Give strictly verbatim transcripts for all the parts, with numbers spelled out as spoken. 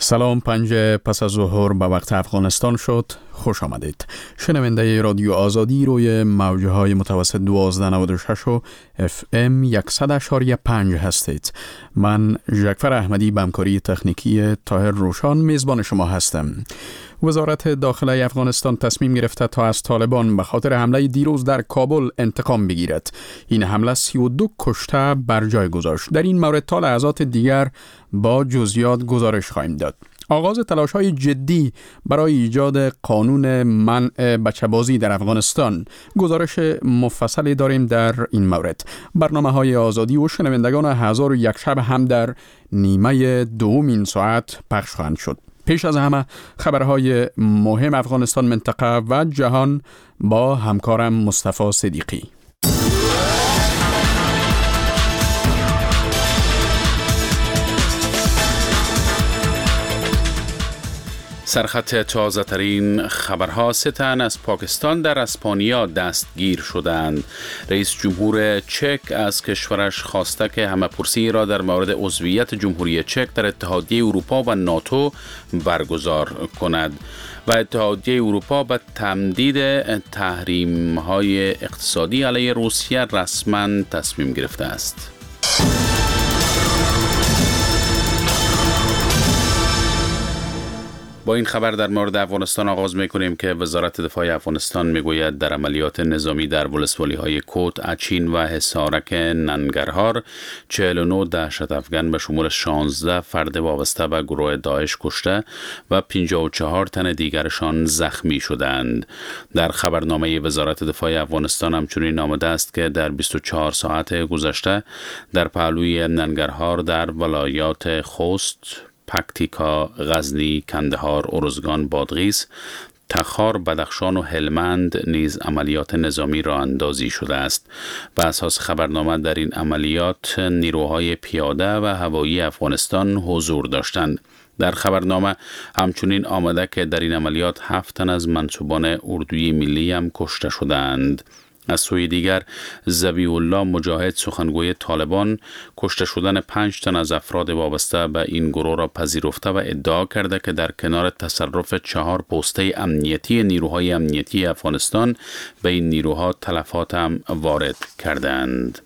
سلام، پنج پس از ظهر به وقت افغانستان شد. خوش آمدید. شنونده رادیو آزادی روی موجه های متوسط دوازده نود و شش و اف ام صد اشاری پنج هستید. من جعفر احمدی به همکاری تکنیکی طاهر روشان میزبان شما هستم. وزارت داخله افغانستان تصمیم گرفته تا از طالبان به خاطر حمله دیروز در کابل انتقام بگیرد. این حمله سی و دو کشته بر جای گذاشت. در این مورد تا لحظات دیگر با جزئیات گزارش خواهیم داد. آغاز تلاش‌های جدی برای ایجاد قانون منع بچه‌بازی در افغانستان. گزارش مفصلی داریم در این مورد. برنامه‌های آزادی و شنوندگان هزار و یک شب هم در نیمه دوم این ساعت پخش خواهند شد. پیش از همه خبرهای مهم افغانستان، منطقه و جهان با همکارم مصطفی صدیقی. سرخط تازه ترین خبرها: سه تن از پاکستان در اسپانیا دستگیر شدند. رئیس جمهور چک از کشورش خواسته که همه‌پرسی را در مورد عضویت جمهوری چک در اتحادیه اروپا و ناتو برگزار کند و اتحادیه اروپا به تمدید تحریم‌های اقتصادی علیه روسیه رسما تصمیم گرفته است. با این خبر در مورد افغانستان آغاز می‌کنیم که وزارت دفاع افغانستان می‌گوید در عملیات نظامی در ولسوالی‌های کوت، اچین و حصارک ننگرهار چهل و نه دهشت افغان به شمول شانزده فرد وابسته به گروه داعش کشته و پنجاه و چهار تن دیگرشان زخمی شدند. در خبرنامه وزارت دفاع افغانستان همچنین آمده است که در بیست و چهار ساعت گذشته در پهلوی ننگرهار در ولایات خوست، پکتیکا، غزنی، کندهار، ارزگان، بادغیس، تخار، بدخشان و هلمند نیز عملیات نظامی راه اندازی شده است. بر اساس خبرنامه در این عملیات نیروهای پیاده و هوایی افغانستان حضور داشتند. در خبرنامه همچنین آمده که در این عملیات هفت تن از منصوبان اردوی ملی هم کشته شدند. از سوی دیگر ذبیح الله مجاهد، سخنگوی طالبان، کشته شدن پنج تن از افراد وابسته به این گروه را پذیرفته و ادعا کرده که در کنار تصرف چهار پوسته امنیتی نیروهای امنیتی افغانستان به این نیروها تلفات هم وارد کردند.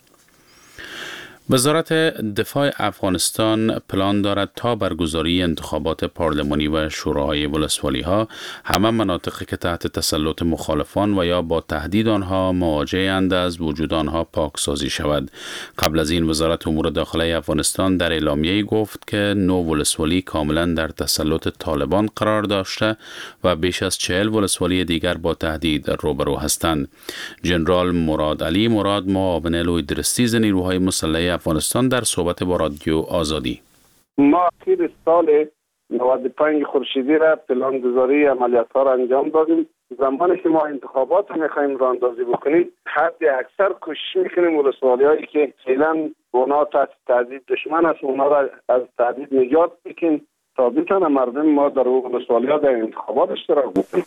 وزارت دفاع افغانستان پلان دارد تا برگزاری انتخابات پارلمانی و شوراهای ولسوالی ها همه مناطقی که تحت تسلط مخالفان و یا با تهدید آنها مواجه‌اند از وجود آنها پاکسازی شود. قبل از این وزارت امور داخلی افغانستان در اعلامیه‌ای گفت که نو ولسوالی کاملا در تسلط طالبان قرار داشته و بیش از چهل ولسوالی دیگر با تهدید روبرو هستند. ژنرال مراد علی مراد، معاون لوی درستیز نیروهای مسلح افغانستان، در صحبت با رادیو آزادی: ما اخیر سال نود و پنج خورشیدی را پلان گذاری عملیات ها را انجام دادیم. زمانی که ما انتخابات میخوایم راه اندازی بکنیم، حد اکثر کوشش میکنیم ولسوالی هایی که فعلا اونا تحت تهدید دشمن است اونا را از تهدید نجات بکنیم تا بتونه مردم ما در ولسوالی ها در انتخابات اشتراک بکنیم.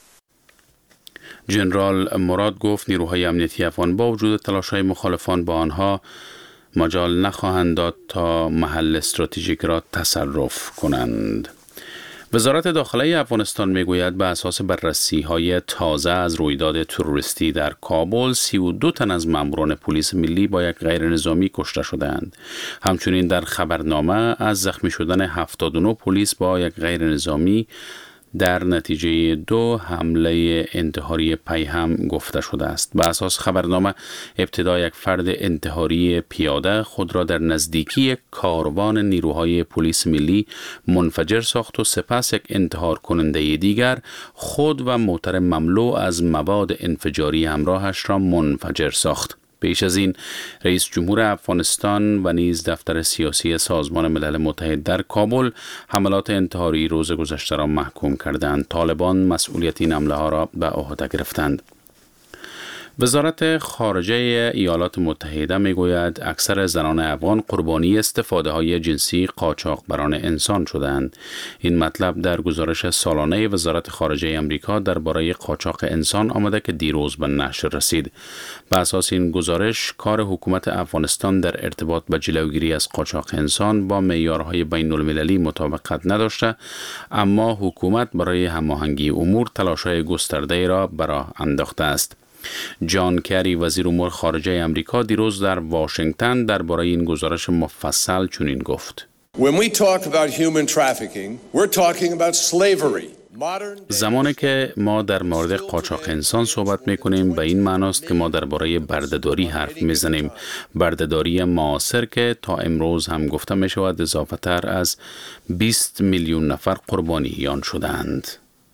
ژنرال مراد گفت نیروهای امنیتی افغان با وجود تلاش‌های مخالفان با آنها مجال نخواهند داد تا محل استراتژیک را تصرف کنند. وزارت داخله افغانستان میگوید به اساس بررسی‌های تازه از رویداد تروریستی در کابل، سی و دو تن از ماموران پلیس ملی با یک غیر نظامی کشته شدند. همچنین در خبرنامه از زخمی شدن هفتاد و نه پلیس با یک غیر نظامی در نتیجه دو حمله انتحاری پیهم گفته شده است. به اساس خبرنامه ابتدا یک فرد انتحاری پیاده خود را در نزدیکی کاروان نیروهای پلیس ملی منفجر ساخت و سپس یک انتحار کننده دیگر خود و موتر مملو از مواد انفجاری همراهش را منفجر ساخت. پیش از این رئیس جمهور افغانستان و نیز دفتر سیاسی سازمان ملل متحد در کابل حملات انتحاری روز گذشته را محکوم کردند. طالبان مسئولیت این حمله ها را به عهده گرفتند. وزارت خارجه ایالات متحده میگوید اکثر زنان افغان قربانی استفاده های جنسی قاچاقبران انسان شدند. این مطلب در گزارش سالانه وزارت خارجه امریکا درباره قاچاق انسان آمده که دیروز به نشر رسید. به اساس این گزارش کار حکومت افغانستان در ارتباط با جلوگیری از قاچاق انسان با معیارهای بین المللی مطابقت نداشته، اما حکومت برای هماهنگی امور تلاش‌های گسترده را به راه انداخته است. جان کری وزیر امور خارجه امریکا دیروز در واشنگتن درباره این گزارش مفصل چنین گفت: When we talk about human trafficking, we're talking about slavery. زمانی که ما در مورد قاچاق انسان صحبت میکنیم به این معناست که ما درباره بردهداری حرف میزنیم. بردهداری معاصر که تا امروز هم گفته می شود اضافه تر از بیست میلیون نفر قربانی آن شدند.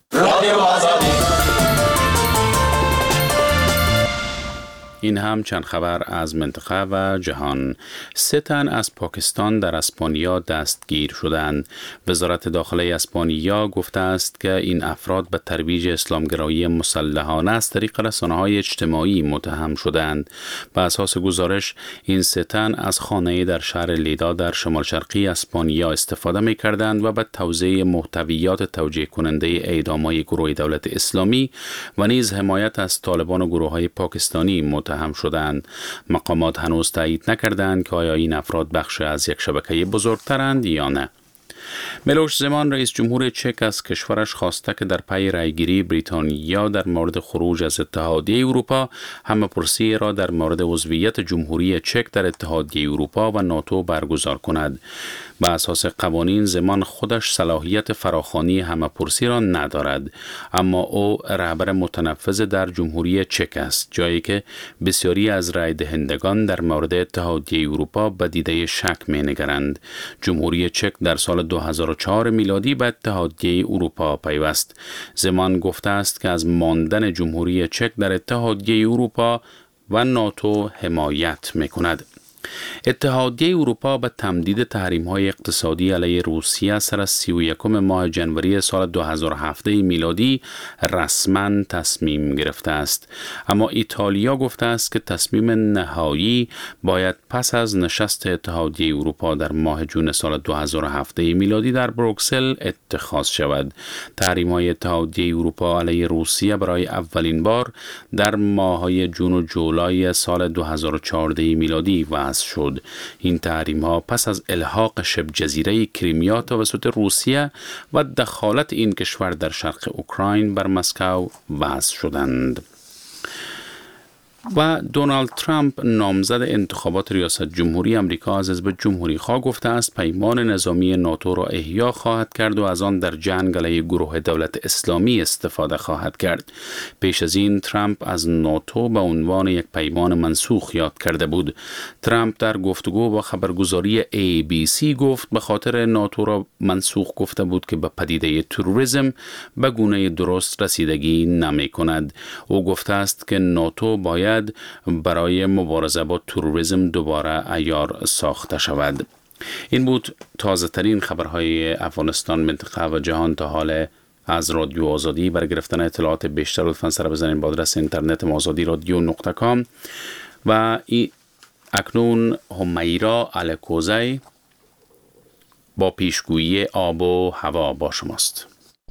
این هم چند خبر از منطقه و جهان. سه تن از پاکستان در اسپانیا دستگیر شدند. وزارت داخله اسپانیا گفته است که این افراد به ترویج اسلامگرایی مسلحانه از طریق رسانه‌های اجتماعی متهم شدند. به اساس گزارش این سه تن از خانه‌ای در شهر لیدا در شمال شرقی اسپانیا استفاده می‌کردند و به توزیع محتویات توجیه کننده اعدام‌های گروه دولت اسلامی و نیز حمایت از طالبان و گروه‌های پاکستانی متهم هم شدند. مقامات هنوز تایید نکردند که آیا این افراد بخش از یک شبکه بزرگترند یا نه. میلوش زمان رئیس جمهور چک از کشورش خواسته که در پی رأیگیری بریتانیا در مورد خروج از اتحادیه اروپا همه‌پرسی را در مورد عضویت جمهوری چک در اتحادیه اروپا و ناتو برگزار کند. به اساس قوانین زمان خودش صلاحیت فراخوانی همه‌پرسی را ندارد، اما او رهبر متنفذ در جمهوری چک است، جایی که بسیاری از رای دهندگان در مورد اتحادیه اروپا به دیده شک می‌نگرند. جمهوری چک در سال دو هزار و چهار میلادی به اتحادیه اروپا پیوست. زمان گفته است که از ماندن جمهوری چک در اتحادیه اروپا و ناتو حمایت می‌کند. اتحادیه اروپا به تمدید تحریم‌های اقتصادی علیه روسیه سر از سی و یکم ماه جنوری سال دو هزار و هفت میلادی رسما تصمیم گرفته است، اما ایتالیا گفته است که تصمیم نهایی باید پس از نشست اتحادیه اروپا در ماه جون سال دو هزار و هفت میلادی در بروکسل اتخاذ شود. تحریم‌های اتحادیه اروپا علیه روسیه برای اولین بار در ماه‌های جون و جولای سال دو هزار و چهارده میلادی وضع شد. این تحریم ها پس از الحاق شبه جزیره کریمیا توسط روسیه و دخالت این کشور در شرق اوکراین بر مسکو وضع شدند. و دونالد ترامپ نامزد انتخابات ریاست جمهوری امریکا از حزب جمهوری خواه گفته است پیمان نظامی ناتو را احیا خواهد کرد و از آن در جنگ علیه گروه دولت اسلامی استفاده خواهد کرد. پیش از این ترامپ از ناتو به عنوان یک پیمان منسوخ یاد کرده بود. ترامپ در گفتگو با خبرگزاری ای بی سی گفت به خاطر ناتو را منسوخ گفته بود که به پدیده تروریسم به گونه درست رسیدگی نمی کند. او گفته است که ناتو باید برای مبارزه با تروریسم دوباره عیار ساخته شود. این بود تازه ترین خبرهای افغانستان، منطقه و جهان تا حال از رادیو آزادی. برای گرفتن اطلاعات بیشتر لطفاً سر بزنید با آدرس اینترنت آزادی رادیو نقطه کام و ای اکنون همیرا الکوزی با پیشگویی آب و هوا با شماست.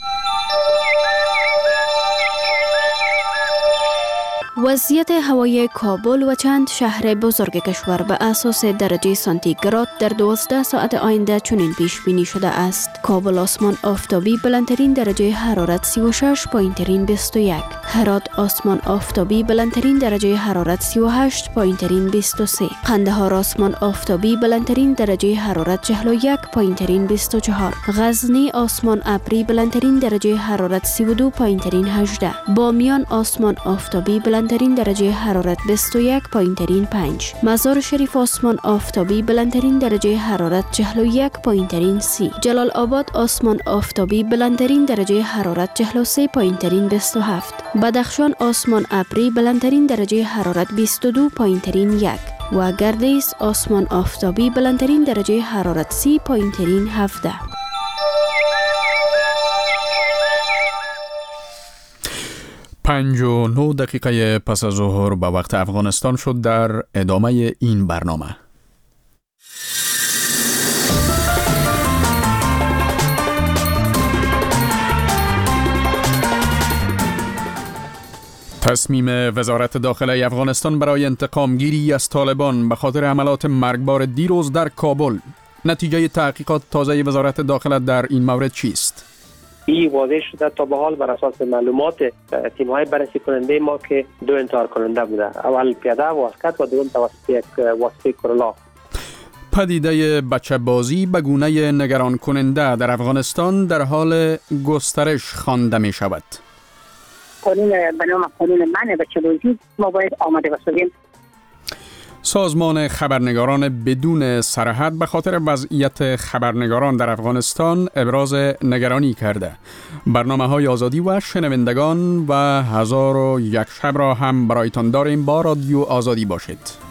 وضعیت هوای کابل و چند شهر بزرگ کشور به اساس درجه سانتیگراد در دوازده ساعت آینده چنین پیش بینی شده است. کابل آسمان آفتابی بلندترین درجه حرارت سی و شش، پایینترین بیست و یک. هرات آسمان آفتابی بلندترین درجه حرارت سی و هشت، پایینترین بیست و سه. قندهار آسمان آفتابی بلندترین درجه حرارت چهل و یک، پایینترین بیست و چهار. غزنی آسمان ابری بلندترین درجه حرارت سی و دو، پایینترین هجده. بامیان آسمان آفتابی بلند بلندترین درجه حرارت بیست و یک، پایینترین پنج. مزار شریف آسمان آفتابی بلندترین درجه حرارت چهل و یک، پایینترین سی. جلال آباد آسمان آفتابی بلندترین درجه حرارت چهل و سه، پایینترین بیست و هفت. بدخشان آسمان ابری بلندترین درجه حرارت بیست و دو، پایینترین یک. و گردیز آسمان آفتابی بلندترین درجه حرارت سی، پایینترین هفده. پنج و نه دقیقه پس از ظهر به وقت افغانستان شد. در ادامه این برنامه تصمیم وزارت داخله افغانستان برای انتقام گیری از طالبان به خاطر حملات مرگبار دیروز در کابل. نتیجه تحقیقات تازه وزارت داخله در این مورد چیست؟ این واضح شده تا به حال بر اساس معلومات تیم‌های بررسی کننده ما که دو انتحار کننده بوده، اول پیاده واسکت و دوم توسط یک واسطه کرولا. پدیده بچه بازی به گونه نگران کننده در افغانستان در حال گسترش خوانده می شود. قانون به نام قانون منع بچه بازی ما باید آماده باشیم. سازمان خبرنگاران بدون سرحد به خاطر وضعیت خبرنگاران در افغانستان ابراز نگرانی کرده. برنامه‌های آزادی و شنوندگان و هزار و یک شب را هم برایتان داریم. با رادیو آزادی باشید.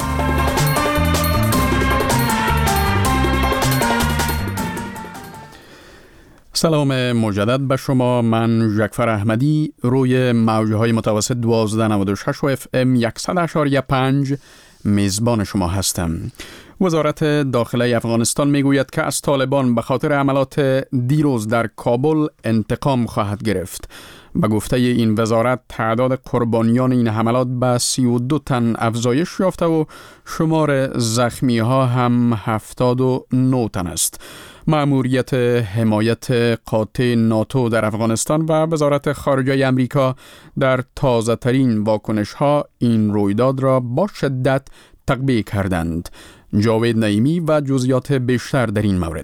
سلام مجدد به شما. من جعفر احمدی روی موجهای متوسط دوازده نود و شش و اف ام صد و پنج میزبان شما هستم. وزارت داخله افغانستان میگوید که از طالبان به خاطر حملات دیروز در کابل انتقام خواهد گرفت. به گفته این وزارت تعداد قربانیان این حملات به سی و دو تن افزایش یافته و شمار زخمی ها هم هفتاد و نه تن است. مأموریت حمایت قاطع ناتو در افغانستان و وزارت خارجه امریکا در تازه ترین واکنش ها این رویداد را با شدت تقبیح کردند. جاوید نعیمی و جزئیات بیشتر در این مورد.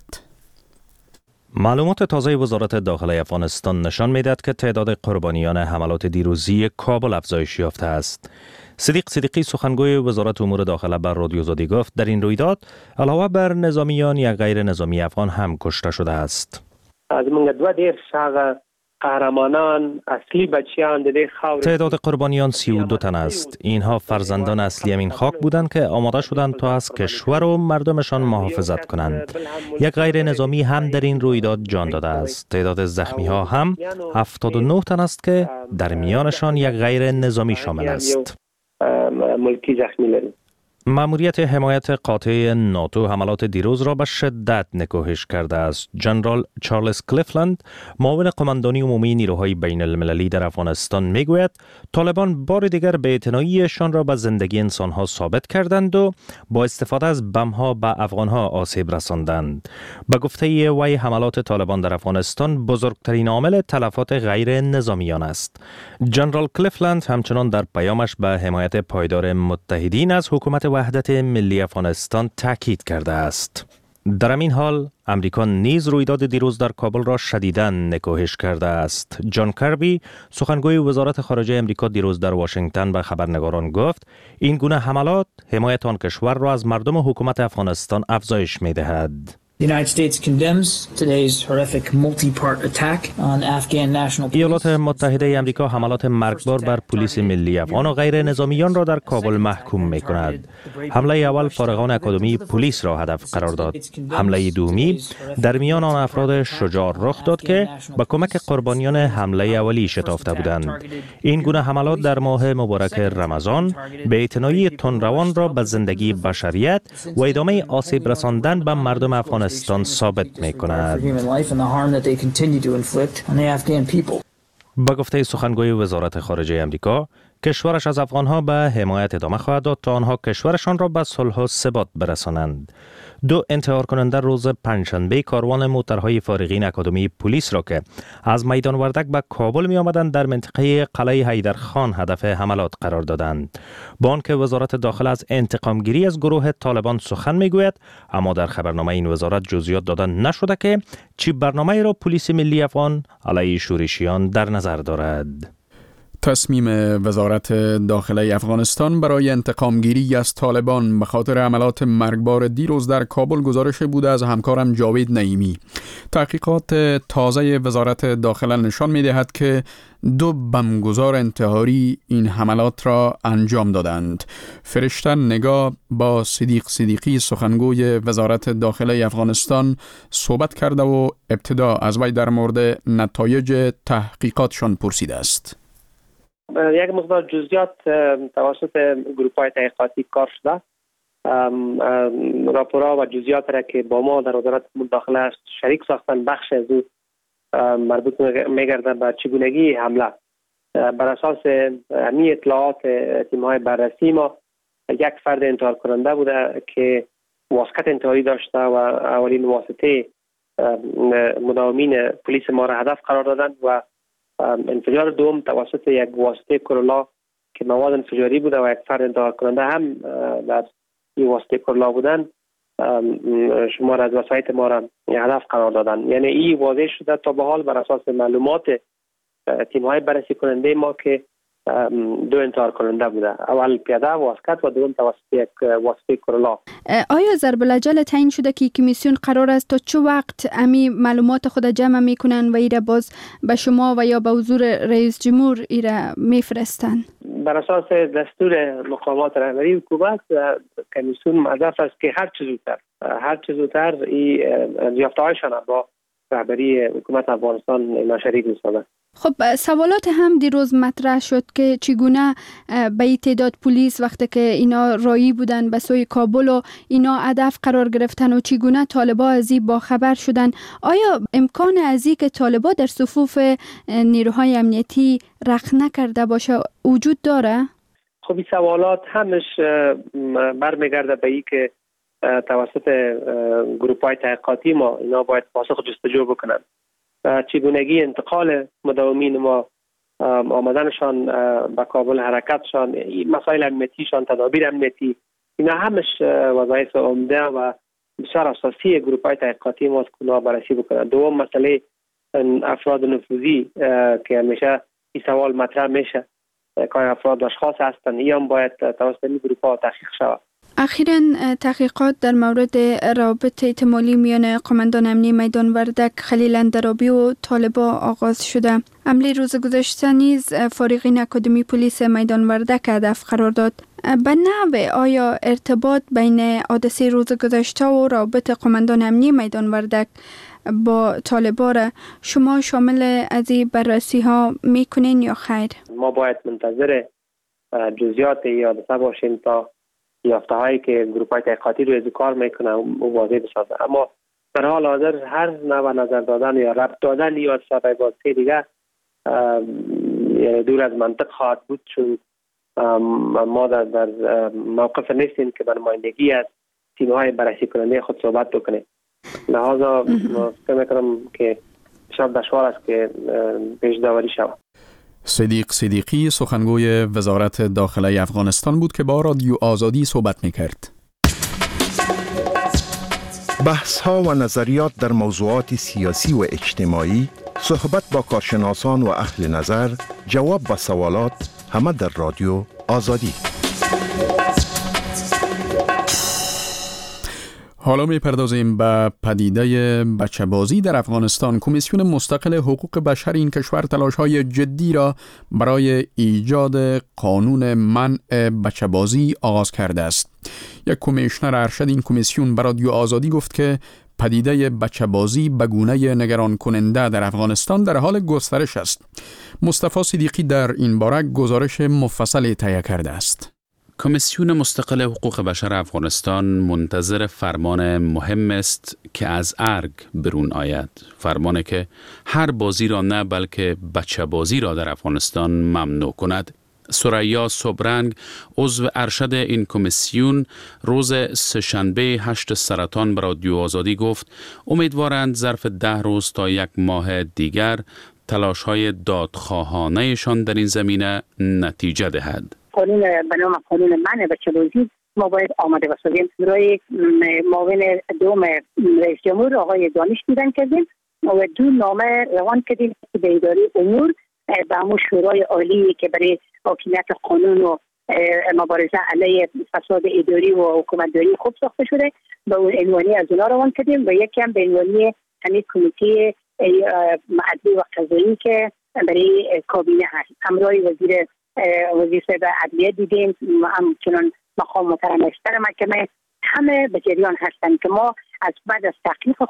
معلومات تازه وزارت داخله افغانستان نشان می‌دهد که تعداد قربانیان حملات دیروزی کابل افزایش یافته است. صدیق صدیقی سخنگوی وزارت امور داخله بر رادیو آزادی گفت در این رویداد علاوه بر نظامیان یا غیر نظامی افغان هم کشته شده است. از منگه دو دیر شاغه قهرمانان اصلی بچیان ده خاور. تعداد قربانیان سی و دو تن است. اینها فرزندان اصلی همین خاک بودند که آماده شدند تا از کشور و مردمشان محافظت کنند. یک غیر نظامی هم در این رویداد جان داده است. تعداد زخمی ها هم هفتاد و نه تن است که در میانشان یک غیر نظامی شامل است. ملکی زخمی لري. مأموریت حمایت قاطع ناتو حملات دیروز را به شدت نکوهش کرده است. جنرال چارلز کلیفلند، معاون قماندانی عمومی نیروهای بین المللی در افغانستان میگوید طالبان بار دیگر بی‌اعتناییشان را به زندگی انسانها ثابت کردند و با استفاده از بم‌ها به افغانها آسیب رساندند. به گفته وی حملات طالبان در افغانستان بزرگترین عامل تلفات غیر نظامیان است. جنرال کلیفلند همچنان در پیامش به حمایت پایدار متحدین از حکومت وحدت ملی افغانستان تاکید کرده است. در همین حال امریکا نیز رویداد دیروز در کابل را شدیداً نکوهش کرده است. جان کربی، سخنگوی وزارت خارجه امریکا، دیروز در واشنگتن به خبرنگاران گفت این گونه حملات حمایت آن کشور را از مردم و حکومت افغانستان افزایش می‌دهد. The United States condemns today's horrific multi-part attack on Afghan national police. ایالات متحده امریکا حملات مرگبار بر پلیس ملی افغان و غیر نظامیان را در کابل محکوم می کند. حمله اول فارغان اکادمی پلیس را هدف قرار داد. حمله دومی در میان آن افراد شجاع رخ داد که با کمک قربانیان حمله اولی شتافته بودند. این گونه حملات در ماه مبارک رمضان بی‌اعتنایی تندروان را به زندگی بشریت و ادامه آسیب رساندن به مردم افغان افغانستان ثابت می کند. با گفته سخنگوی وزارت خارجه امریکا، کشورش از افغانها به حمایت ادامه خواهد داد تا آنها کشورشان را به صلح و ثبات برسانند. دو انتحار کننده روز پنجشنبه کاروان موترهای فارغین اکادمی پلیس را که از میدان وردک به کابل می آمدند در منطقه قلعه حیدرخان هدف حملات قرار دادند. با آنکه وزارت داخله از انتقام گیری از گروه طالبان سخن می گوید، اما در خبرنامه این وزارت جزئیات داده نشده که چی برنامه را پلیس ملی افغان علیه شورشیان در نظر دارد. تصمیم وزارت داخله افغانستان برای انتقام گیری از طالبان به خاطر حملات مرگبار دیروز در کابل گزارش بوده از همکارم جاوید نعیمی. تحقیقات تازه وزارت داخله نشان می دهد که دو بمبگذار انتحاری این حملات را انجام دادند. فرشته نگاه با صدیق صدیقی سخنگوی وزارت داخله افغانستان صحبت کرده و ابتدا از وی در مورد نتایج تحقیقاتشان پرسیده است. یک مقدار جزئیات توسط گروه‌های تحقیقاتی کار شده. راپورها و جزئیات را که با ما در وزارت مداخله است شریک ساختن، بخش از او مربوط میگرده به چگونگی حمله. بر اساس همین اطلاعات تیم‌های بررسی ما یک فرد انتحار کننده بوده که واسکت انتحاری داشته و اولین واسطه مداومین پلیس ما را هدف قرار دادن و انفجار دوم توسط یک واسطه کرولا که مواد انفجاری بوده و یک فرد انتحار کننده هم در این واسطه کرولا بودن شما را از وسایت ما را هدف قرار دادن. یعنی این واضح شده تا به حال بر اساس معلومات تیم‌های بررسی کننده ما که دو انتحار کننده بوده، اول پیاده واسکت و دوم توسط یک واسطه کرولا. آیا ضرب الاجل تعیین شده که کمیسیون قرار است تا چه وقت امی معلومات خود جمع میکنن و ایره باز به شما و یا به حضور رئیس جمهور ایره میفرستن؟ بر اساس دستور مقامات رهبری حکومت کمیسیون مهدف است که هر چه زودتر هر چه زودتر این یافته‌هایشان با رهبری حکومت افغانستان اینا شریک می‌سازند. خب سوالات هم دیروز مطرح شد که چگونه به این تعداد پلیس وقتی که اینا رایی بودن به سوی کابل و اینا هدف قرار گرفتن و چگونه طالبا از این با خبر شدن. آیا امکان از این که طالبا در صفوف نیروهای امنیتی رخ نکرده باشه وجود داره؟ خب این سوالات همش برمیگرده به این که توسط گروه‌های تحقیقاتی ما اینا باید پاسخ جستجو بکنن. چگونگی انتقال مداومین ما، آمدنشان به کابل، حرکتشان، مسائل امنیتیشان، تدابیر امنیتی، اینا همش وظایف عمده و بسیار اساسی گروه‌های تحقیقاتی ما است که اونا بررسی بکنن. دوم مسئله افراد نفوذی که همیشه این سوال مطرح میشه که افراد اشخاص هستند، این هم باید توسط این گروه‌ها تحقیق شود. اخیراً تحقیقات در مورد روابط احتمالی میان قماندان امنی میدان وردک خلیل اندرابی و طالبا آغاز شده. حمله روز گذشته نیز فارغین اکادمی پلیس میدان وردک هدف قرار داد. به نحوه آیا ارتباط بین حادثه روز گذشته و روابط قماندان امنی میدان وردک با طالبا را شما شامل از این بررسی ها میکنین یا خیر؟ ما باید منتظر جزئیات این حادثه باشیم تا یافته هایی که گروه‌های تحقیقاتی روی از کار میکنن و واضح بسازن. اما در حال حاضر هر نوع نظر دادن یا ربط دادن یا سابقه بازی دیگه دور از منطق خواهد بود، چون ما در, در موقف نیستیم که به نمایندگی از تیم‌های بررسی کننده خود صحبت بکنیم. لحاظا فکر میکنم که شاید دشوار است که پیش داوری شود. صدیق صدیقی سخنگوی وزارت داخله افغانستان بود که با رادیو آزادی صحبت میکرد. بحث ها و نظریات در موضوعات سیاسی و اجتماعی، صحبت با کارشناسان و اهل نظر، جواب به سوالات، همه در رادیو آزادی. حالا می‌پردازیم به پدیده بچه‌بازی در افغانستان. کمیسیون مستقل حقوق بشر این کشور تلاش‌های جدی را برای ایجاد قانون منع بچه‌بازی آغاز کرده است. یک کمیشنر ارشد این کمیسیون به رادیو آزادی گفت که پدیده بچه‌بازی به گونه نگران کننده در افغانستان در حال گسترش است. مصطفی صدیقی در این باره گزارش مفصلی تهیه کرده است. کمیسیون مستقل حقوق بشر افغانستان منتظر فرمان مهم است که از ارگ برون آید. فرمانی که هر بازی را نه بلکه بچه بازی را در افغانستان ممنوع کند. ثریا صبرنگ عضو ارشد این کمیسیون روز سه‌شنبه هشت سرطان به رادیو آزادی گفت امیدوارند ظرف ده روز تا یک ماه دیگر تلاش‌های دادخواهانه‌شان در این زمینه نتیجه دهد. قانون به نام قانون منع بچه‌بازی ما باید آماده بسازیم. برای معاون دوم رئیس جمهور آقای دانش دیدن کردیم و دو نامه روان کردیم به اداره امور به همون شورای عالی که برای حاکمیت قانون و مبارزه علیه فساد اداری و حکومتداری خوب ساخته شده به اون عنوانی از اونا روان کردیم و یکی هم به عنوانی همین کمیته عدلی و قضایی که برای کابینه هست. همراه وزیر وزیر صاحب عدلیه دیدیم، همچنان مقام محترم اشتر محکمه، همه به جریان هستند که ما از بعد از تحقیق خود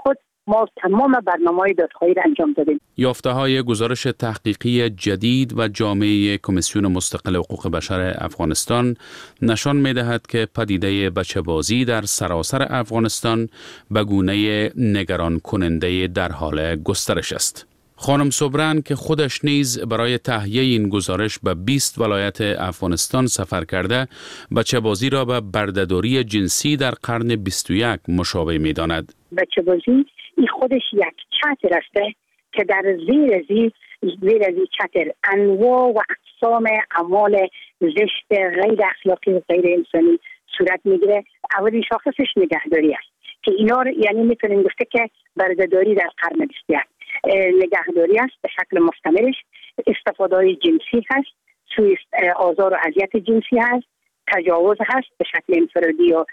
ما تمام برنامه‌های دادخواهی را انجام دادیم. یافته‌های گزارش تحقیقی جدید و جامعه کمیسیون مستقل حقوق بشر افغانستان نشان می‌دهد که پدیده بچه‌بازی در سراسر افغانستان به گونه نگران کننده در حال گسترش است. خانم صبرنگ که خودش نیز برای تهیه این گزارش به بیست ولایت افغانستان سفر کرده، بچه‌بازی را به بردهداری جنسی در قرن بیست و یک مشابه می‌داند. بچه‌بازی این خودش یک چتر است که در زیر زیر زیر از چتر انواع و اقسام اعمال زشت غیر اخلاقی و غیر انسانی صورت میگیره. اولین شاخصش نگهداری است که اینا یعنی میتونیم گفته که بردهداری در قرن بیست و یک نگهداری است به شکل مستمرش، استفاده جنسی هست، سوء آزار و اذیت جنسی هست، تجاوز هست به شکل انفرادی یا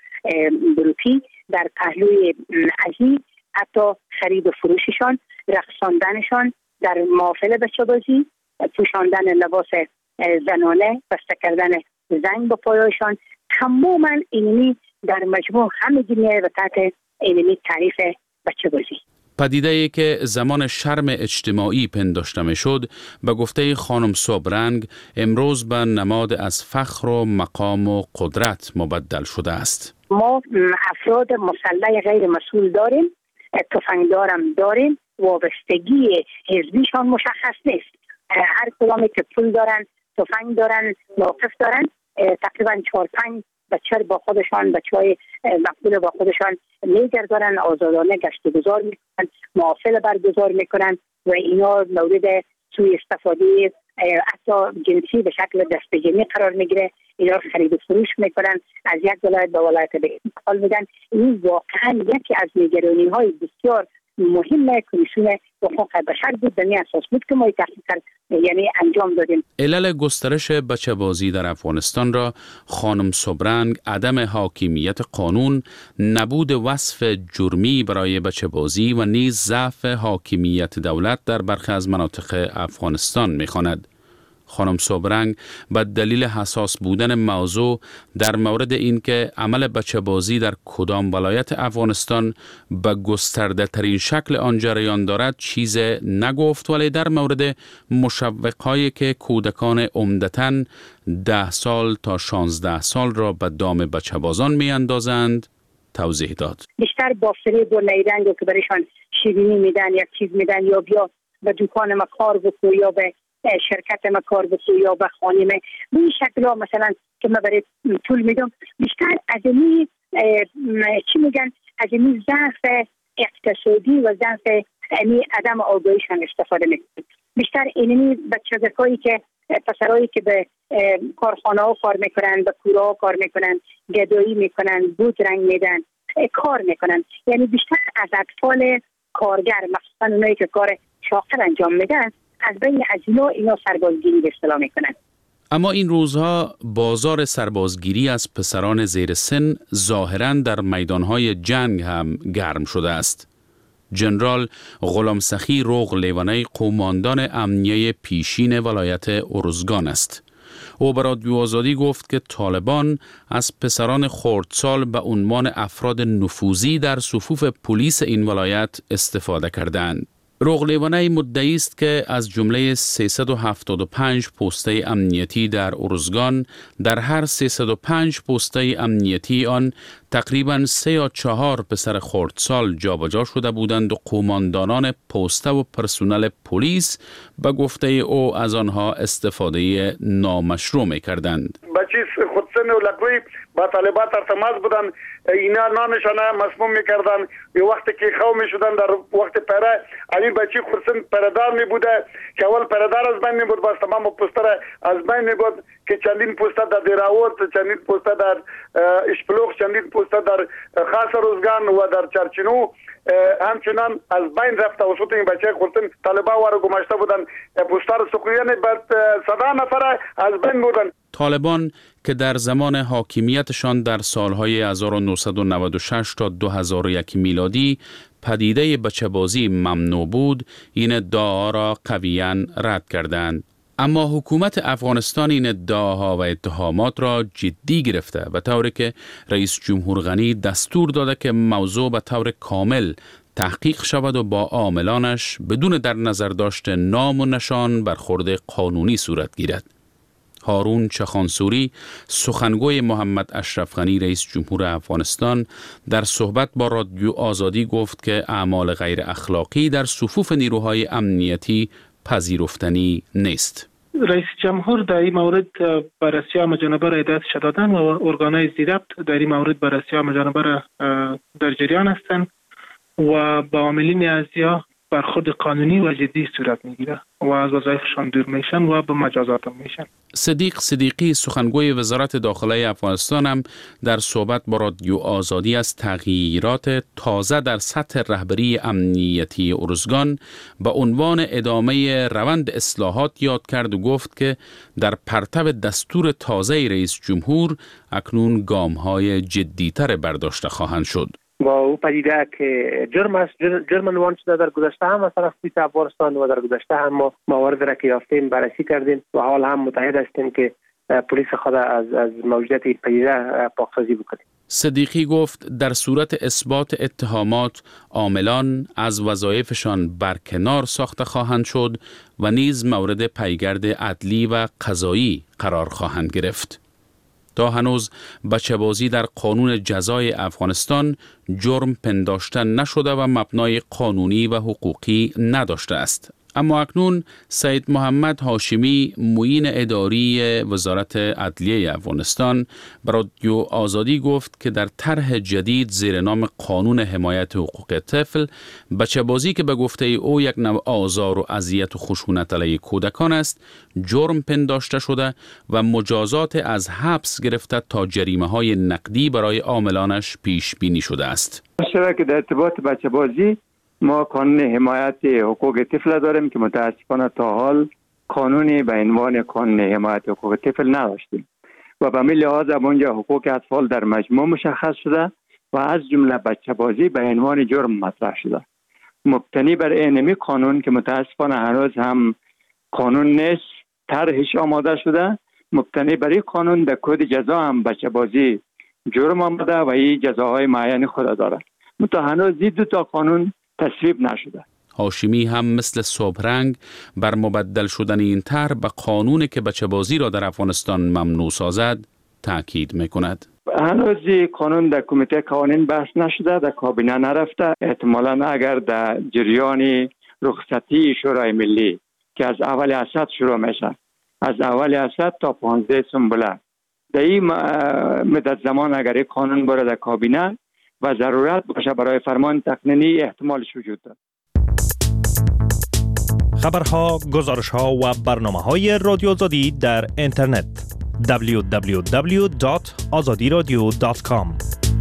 گروهی در پهلوی ازی، حتی خرید و فروششان، رقصاندنشان در محافل بچه‌بازی، پوشاندن لباس زنانه، بسته کردن زنگ به پایشان، تماما اینمی در مجموع همه میای به تحت اینمی تعریف بچه‌بازی. پدیده‌ای که زمان شرم اجتماعی پنداشته می‌شد، به گفته خانم صبرنگ امروز به نماد از فخر و مقام و قدرت مبدل شده است. ما افراد مسلح غیر مسئول داریم، تفنگدارم داریم، وابستگی حزبیشان مشخص نیست. هر کدامی که پول دارن، تفنگ دارن، موقف دارن، تقریبا چهار پنج بچه با خودشان، بچه های مقبول با خودشان میگردارن، آزادانه گشت و گذار میکنن، محافل برگزار میکنن و اینا مورد سوء استفاده حتی جنسی به شکل دسته‌جمعی قرار میگیره. اینا خرید و فروش میکنن، از یک ولایت به ولایت دیگه انتقال میدن. این واقعا یکی از نگرانی های بسیار مهم کمیسیون حقوق بشر بود. به این اساس بود که ما تحقیق یعنی انجام دادیم. علل گسترش بچه‌بازی در افغانستان را خانم صبرنگ عدم حاکمیت قانون، نبود وصف جرمی برای بچه‌بازی و نیز ضعف حاکمیت دولت در برخی از مناطق افغانستان می‌خواند. خانم صبرنگ به دلیل حساس بودن موضوع در مورد اینکه عمل بچه‌بازی در کدام ولایت افغانستان به گسترده ترین شکل آن جریان دارد چیز نگفت، ولی در مورد مشوق‌هایی که کودکان عمدتاً ده سال تا شانزده سال را به دام بچه‌بازان می‌اندازند توضیح داد. بیشتر با فریب و نیرنگ که برایشان شیرینی میدن، یک چیز میدن، یا بیا به دکان ما کار بکن، یا به شرکت ما کار بکن، یا به خانه ما. به این شکل ها مثلا که ما برای طول میدم، بیشتر از اینی چی میگن، از اینی ضعف اقتصادی و ضعف اینی عدم آگاهیشان استفاده میکنن. بیشتر اینی بچه‌هایی که پسرایی که به کارخانه ها کار میکنن، به کوره ها کار میکنن، گدایی میکنن، بود رنگ میدن، کار میکنن. یعنی بیشتر از اطفال کارگر، مخصوصا اونایی که کار شاغل انجام میدن، از بین از اینا اینا سربازگیری به اصطلاح میکنن. اما این روزها بازار سربازگیری از پسران زیر سن ظاهراً در میدانهای جنگ هم گرم شده است. جنرال غلام سخی رغ لیوانی قوماندان امنیه پیشین ولایت ارزگان است. او به رادیو آزادی گفت که طالبان از پسران خردسال به عنوان افراد نفوذی در صفوف پلیس این ولایت استفاده کردند. رغلیوانی مدعی است که از جمله سیصد و هفتاد و پنج پسته امنیتی در ارزگان، در هر سیصد و پنج پسته امنیتی آن تقریباً سه یا چهار پسر خردسال جابجا شده بودند و قوماندانان پسته و پرسونل پلیس به گفته او از آنها استفاده نامشروع می‌کردند. بچه خودسن و لکوی با طالبات ارتماس بودن، اینا نانشان مسموم میکردن. یه وقتی که خو میشدن در وقت پره، این بچه خودسن پردار می بوده که اول پردار از بین می بود، باز تمام پوستر از بین می بود که چندین پوستر در دیراوت، چندین پوستر در اشپلوخ، چندین پوستر در خاص روزگان و در چرچینو همچنان از بین رفت. توسط این بچه خودسن طالبا وارو گماشته بودن، پوستر سقویان بعد صدا نفره از بین بودن. طالبان که در زمان حاکمیتشان در سالهای هزار و نهصد و نود و شش تا دو هزار و یک میلادی پدیده بچه‌بازی ممنوع بود، این ادعا را قویاً رد کردند. اما حکومت افغانستان این ادعاها و اتهامات را جدی گرفته، به طوری که رئیس جمهور غنی دستور داده که موضوع به طور کامل تحقیق شود و با عاملانش بدون در نظر داشته نام و نشان برخورد قانونی صورت گیرد. هارون چخانسوری، سخنگوی محمد اشرف غنی رئیس جمهور افغانستان، در صحبت با رادیو آزادی گفت که اعمال غیر اخلاقی در صفوف نیروهای امنیتی پذیرفتنی نیست. رئیس جمهور در این مورد بررسی مجانبه را هدایت دادن و ارگانهای ضبط در این مورد بررسی مجانبه را در جریان هستند و با عاملین ازیا برخورد قانونی و جدی صورت میگیره و از وظایفشان دور میشن و به مجازات میشن. صدیق صدیقی، سخنگوی وزارت داخله افغانستان، هم در صحبت با رادیو آزادی از تغییرات تازه در سطح رهبری امنیتی ارزگان به عنوان ادامه روند اصلاحات یاد کرد و گفت که در پرتو دستور تازه رئیس جمهور اکنون گام‌های جدی‌تر برداشته خواهند شد. با او پدیده که جرم است جرم عنوان شده در گذشته هم از طرف پلیس افغانستان و در گذشته هم ما موارد را که یافتیم بررسی کردیم و حال هم متحد هستیم که پلیس خود از از موجودیت این پدیده پاکسازی بکنیم. صدیقی گفت در صورت اثبات اتهامات عاملان از وظایفشان برکنار ساخته خواهند شد و نیز مورد پیگرد عدلی و قضایی قرار خواهند گرفت. تا هنوز بچه‌بازی در قانون جزای افغانستان جرم پنداشته نشده و مبنای قانونی و حقوقی نداشته است. اما اکنون سید محمد هاشمی، معین اداری وزارت عدلیه افغانستان، به رادیو آزادی گفت که در طرح جدید زیر نام قانون حمایت حقوق طفل، بچه‌بازی که به گفته او یک نوع آزار و اذیت و خشونت علیه کودکان است، جرم پنداشته شده و مجازات از حبس گرفته تا جریمه‌های نقدی برای عاملانش پیش بینی شده است. چرا که در ارتباط بچه‌بازی ما قانون حمایت حقوق طفل داریم که متاسفانه تا حال قانونی به عنوان قانون حمایت حقوق طفل نداشتیم و به همین لحاظ اونجا حقوق اطفال در مجموع مشخص شده و از جمله بچه بازی به عنوان جرم مطرح شده. مبتنی بر اینمی قانون که متاسفانه هنوز هم قانون نیست، طرحش آماده شده، مبتنی بر این قانون در کد جزا هم بچه بازی جرم آمده و این جزاهای معین خود داره. متا هنوز این دو تا قانون تصویب نشده. هاشمی هم مثل صبحرنگ بر مبدل شدن این طرح به قانون که بچه‌بازی را در افغانستان ممنوع سازد تاکید میکند. هنوز قانون در کمیته قوانین بحث نشده، در کابینه نرفته. احتمالاً اگر در جریان رخصتی شورای ملی که از اول اسد شروع میشه، از اول اسد تا پانزده سنبله، در این مدت زمان اگر این قانون بره در کابینه و ضرورت باشه برای فرمان تقنینی، احتمالش وجود دارد. خبرها، گزارشها و برنامه‌های رادیو آزادی در اینترنت دبلیو دبلیو دبلیو دات آزادی رادیو دات کام.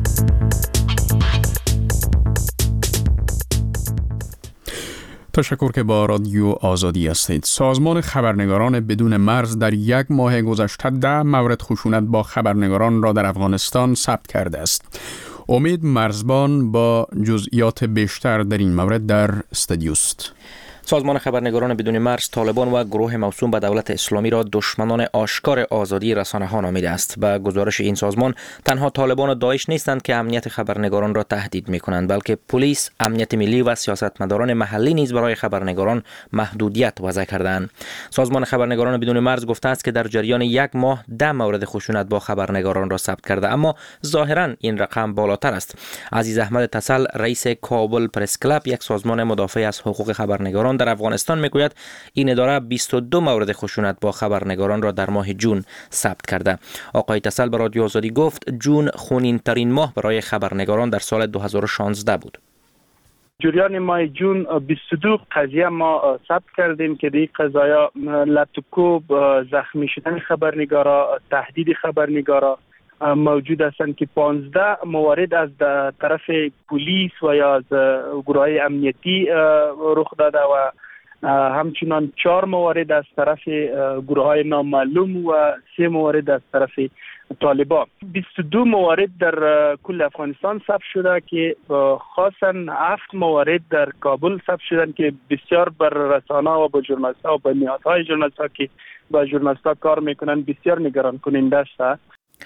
تشکر که با رادیو آزادی هستید. سازمان خبرنگاران بدون مرز در یک ماه گذشته ده مورد خشونت با خبرنگاران را در افغانستان ثبت کرده است. امید مرزبان با جزئیات بیشتر در این مورد در استودیو است. سازمان خبرنگاران بدون مرز طالبان و گروه موسوم به دولت اسلامی را دشمنان آشکار آزادی رسانه‌ها نامیده است. به گزارش این سازمان تنها طالبان و داعش نیستند که امنیت خبرنگاران را تهدید می‌کنند، بلکه پلیس، امنیت ملی و سیاستمداران محلی نیز برای خبرنگاران محدودیت وضع کردند. سازمان خبرنگاران بدون مرز گفته است که در جریان یک ماه ده مورد خشونت با خبرنگاران را ثبت کرده، اما ظاهراً این رقم بالاتر است. عزیز احمد تسل، رئیس کابل پرس کلاب، یک سازمان مدافع از حقوق خبرنگاران در افغانستان، میگوید این اداره بیست و دو مورد خشونت با خبرنگاران را در ماه جون ثبت کرده. آقای تسل به رادیو آزادی گفت جون خونین ترین ماه برای خبرنگاران در سال دو هزار و شانزده بود. جریان ماه جون بیست و دو قضیه ما ثبت کردیم که این قضایا لطکوب، زخمی شدن خبرنگارا، تهدید خبرنگارا موجود هستند که پانزده موارد از طرف پلیس و یا از گروه امنیتی رخ داده و همچنان چهار موارد از طرف گروه های نامعلوم و سه موارد از طرف طالبان. بیست و دو موارد در کل افغانستان ثبت شده که خاصا هفت موارد در کابل ثبت شدن که بسیار بر رسانه و با ژورنالیست ها و با نهادهای ژورنالیست ها که با ژورنالیست ها کار میکنن بسیار نگران کننده است.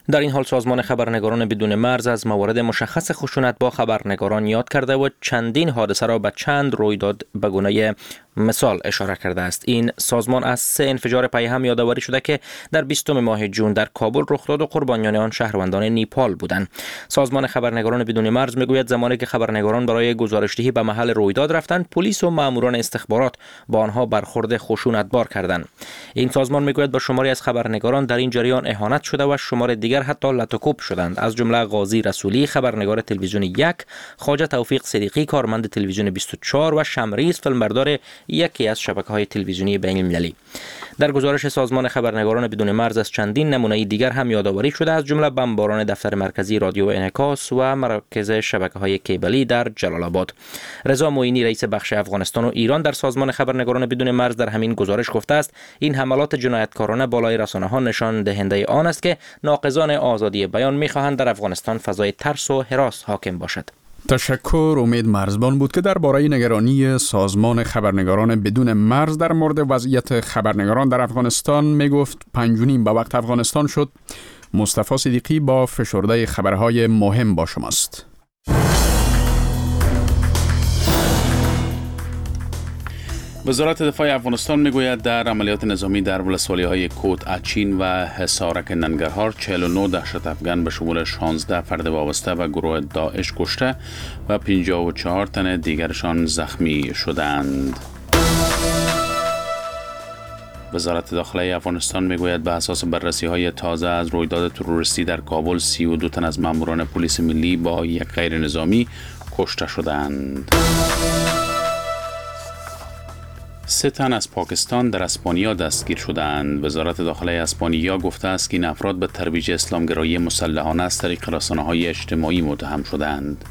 در این حال سازمان خبرنگاران بدون مرز از موارد مشخص خشونت با خبرنگاران یاد کرده و چندین حادثه را به چند رویداد به گونه مثال اشاره کرده است. این سازمان از سه انفجار پی هم یادآوری شده که در بیستم ماه جون در کابل رخ داد و قربانیان آن شهروندان نیپال بودند. سازمان خبرنگاران بدون مرز میگوید زمانی که خبرنگاران برای گزارشدهی به محل رویداد رفتند، پلیس و ماموران استخبارات با آنها برخورد خشونتبار کردند. این سازمان میگوید با شماری از خبرنگاران در این جریان اهانت شده و شمار دیگر حتی لطوکوب شدند، از جمله قاضی رسولی خبرنگار تلویزیون یک، خواجه توفیق صدیقی کارمند تلویزیون بیست و چهار و شمریز فیلمبردار یکی از شبکه‌های تلویزیونی بین‌المللی. در گزارش سازمان خبرنگاران بدون مرز از چندین نمونه دیگر هم یادآوری شده، از جمله بمباران دفتر مرکزی رادیو انعکاس و مراکز شبکه‌های کیبلی در جلال آباد. رضا معینی رئیس بخش افغانستان و ایران در سازمان خبرنگاران بدون مرز در همین گزارش گفته است این حملات جنایتکارانه بالای رسانه‌ها نشان دهنده آن است که ناقضان آزادی بیان می‌خواهند در افغانستان فضای ترس و هراس حاکم باشد. تشکر. امید مرزبان بود که درباره نگرانی سازمان خبرنگاران بدون مرز در مورد وضعیت خبرنگاران در افغانستان می گفت. پنج و نیم به وقت افغانستان شد. مصطفی صدیقی با فشرده خبرهای مهم با شماست. وزارت دفاع افغانستان میگوید در عملیات نظامی در ولسوالی‌های کوت اچین و حصارک ننگرهار چهل و نه دهشت افغان به شمول شانزده فرد وابسته و گروه داعش کشته و پنجاه و چهار تن دیگرشان زخمی شدند. وزارت داخله افغانستان میگوید به اساس بررسی‌های تازه از رویداد تروریستی در کابل سی و دو تن از ماموران پلیس ملی با یک غیر نظامی کشته شدند. سه تن از پاکستان در اسپانیا دستگیر شدند. وزارت داخله اسپانیا گفته است که این افراد به ترویج اسلامگرایی مسلحانه از طریق رسانه‌های اجتماعی متهم شدند.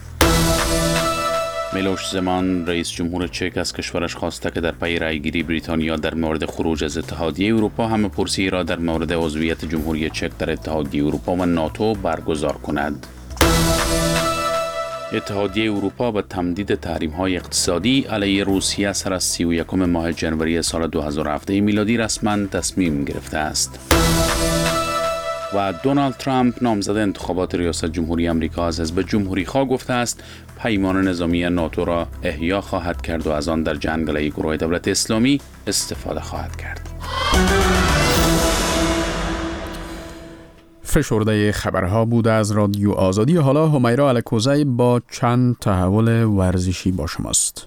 میلوش زمان رئیس جمهور چک از کشورش خواسته که در پی رأیگیری بریتانیا در مورد خروج از اتحادیه اروپا همه پرسی را در مورد عضویت جمهوری چک در اتحادیه اروپا و ناتو برگزار کند. اتحادیه اروپا به تمدید تحریم‌های اقتصادی علیه روسیه سر از سی و یکم ماه جنوری سال دو هزار و هفده میلادی رسما تصمیم گرفته است. و دونالد ترامپ نامزد انتخابات ریاست جمهوری آمریکا از حزب جمهوری خواه گفته است پیمان نظامی ناتو را احیا خواهد کرد و از آن در جنگ علیه گروه دولت اسلامی استفاده خواهد کرد. فشرده خبرها بود از رادیو آزادی. حالا همیرا الکوزی با چند تحول ورزشی با شماست.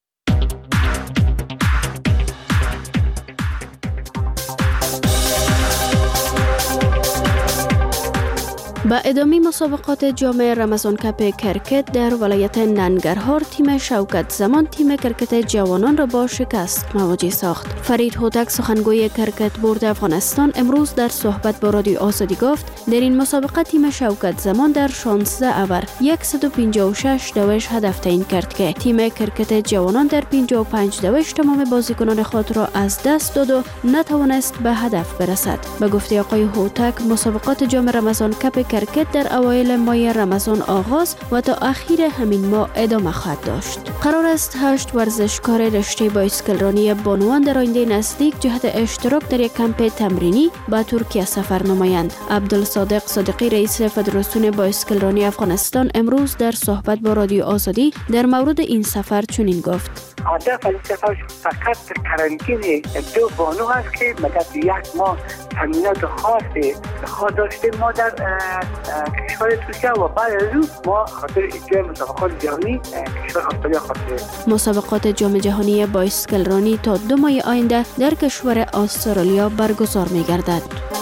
با ادامه مسابقات جام رمضان کپ کرکت در ولایت ننگرهار، تیم شوکت زمان تیم کرکت جوانان را با شکست مواجه ساخت. فرید هوتک سخنگوی کرکت بورد افغانستان امروز در صحبت با رادیو آزادی گفت در این مسابقه تیم شوکت زمان در شانزده اوور صد و پنجاه و شش دوش هدف تعیین کرد که تیم کرکت جوانان در پنجاه و پنج دوش تمام بازیکنان خود را از دست داد و نتوانست به هدف برسد. به گفته آقای هوتک مسابقات جام رمضان کپ کرکت در اوایل ماه رمضان آغاز و تا اخیر همین ماه ادامه خواهد داشت. قرار است هشت ورزشکار رشته بایسکلرانی بانوان در آینده نزدیک جهت اشتراک در یک کمپ تمرینی به ترکیه سفر نمایند. عبدالصادق صادقی رئیس فدراسیون بایسکلرانی افغانستان امروز در صحبت با رادیو آزادی در مورد این سفر چنین گفت: هدف این سفر فقط کرانتین دو بانو است که مدت یک ماه تمرینات خاصی خواهد داشته ما در کشور ترکیه و بعد از اون ما خاطر اجرای مسابقات جهانی کشور استرالیا خواهد. مسابقات جام جهانی بایسکلرانی تا دو ماه آینده در کشور استرالیا برگزار می‌گردد.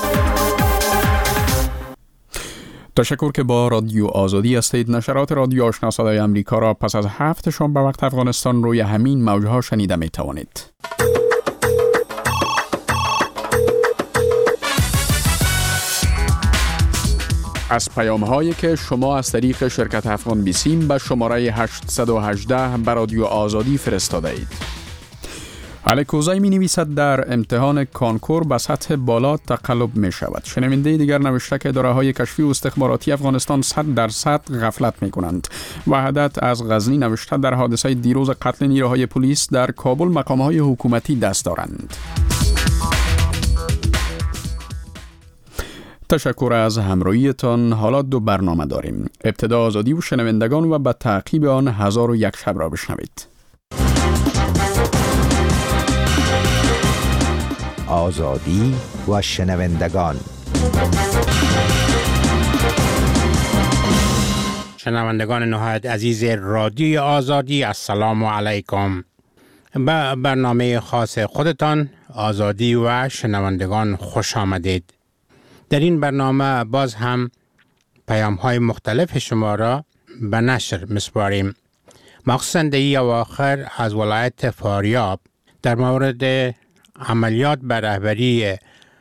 تشکر که با رادیو آزادی هستید. نشرات رادیو آشنا صدای آمریکا را پس از هفت شام به وقت افغانستان روی همین موجها شنیده می توانید. از پیام هایی که شما از طریق شرکت افغان بیسیم به شماره هشت یک هشت به رادیو آزادی فرستاده اید. الکوزی می نویسد در امتحان کانکور به سطح بالا تقلب می شود. شنونده دیگر نوشته که اداره های کشفی و استخباراتی افغانستان صد درصد غفلت می کنند. وحدت از غزنی نوشته در حادثه دیروز قتل نیروهای پلیس در کابل مقام های حکومتی دست دارند. تشکر از همراهیتان. حالا دو برنامه داریم. ابتدا آزادی و شنوندگان و به تعقیب آن هزار و یک شب را بشنوید. آزادی و شنوندگان. شنوندگان نهایت عزیز رادیوی آزادی، السلام علیکم. به برنامه خاص خودتان آزادی و شنوندگان خوش آمدید. در این برنامه باز هم پیام های مختلف شما را به نشر مسپاریم. مخصوصا در این اواخر از ولایت فاریاب در مورد عملیات به رهبری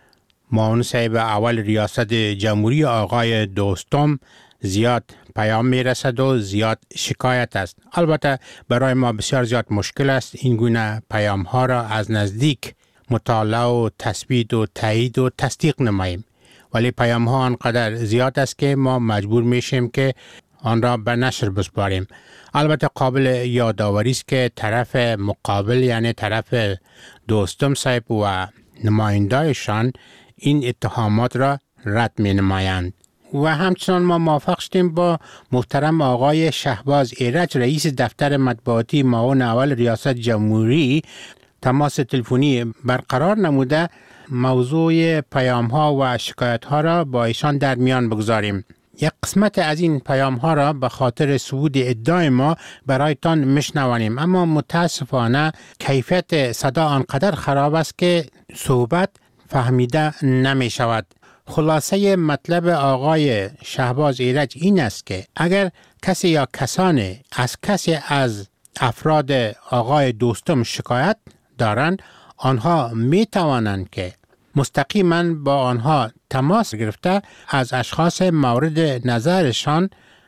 معاون صاحب اول ریاست جمهوری آقای دوستم زیاد پیام می رسد و زیاد شکایت است. البته برای ما بسیار زیاد مشکل است این گونه پیام ها را از نزدیک مطالعه و تثبیت و تایید و تصدیق نماییم، ولی پیام ها آنقدر زیاد است که ما مجبور میشیم که آن را به نشر بسپاریم. البته قابل یادآوری است که طرف مقابل یعنی طرف دوستم صاحب و نماینده‌شان این اتهامات را رد می نمایند. و همچنان ما موافق شدیم با محترم آقای شهباز ایرج رئیس دفتر مطبوعاتی معاون اول ریاست جمهوری تماس تلفنی برقرار نموده موضوع پیام ها و شکایت ها را با ایشان در میان بگذاریم. یک قسمت از این پیام ها را به خاطر ثبوت ادعای ما برایتان میشنوانیم، اما متاسفانه کیفیت صدا آنقدر خراب است که صحبت فهمیده نمی شود. خلاصه مطلب آقای شهباز ایرج این است که اگر کسی یا کسانی از کسی از افراد آقای دوستم شکایت دارند، آنها می توانند که مستقیما با آنها تماس گرفته از اشخاص مورد نظرشان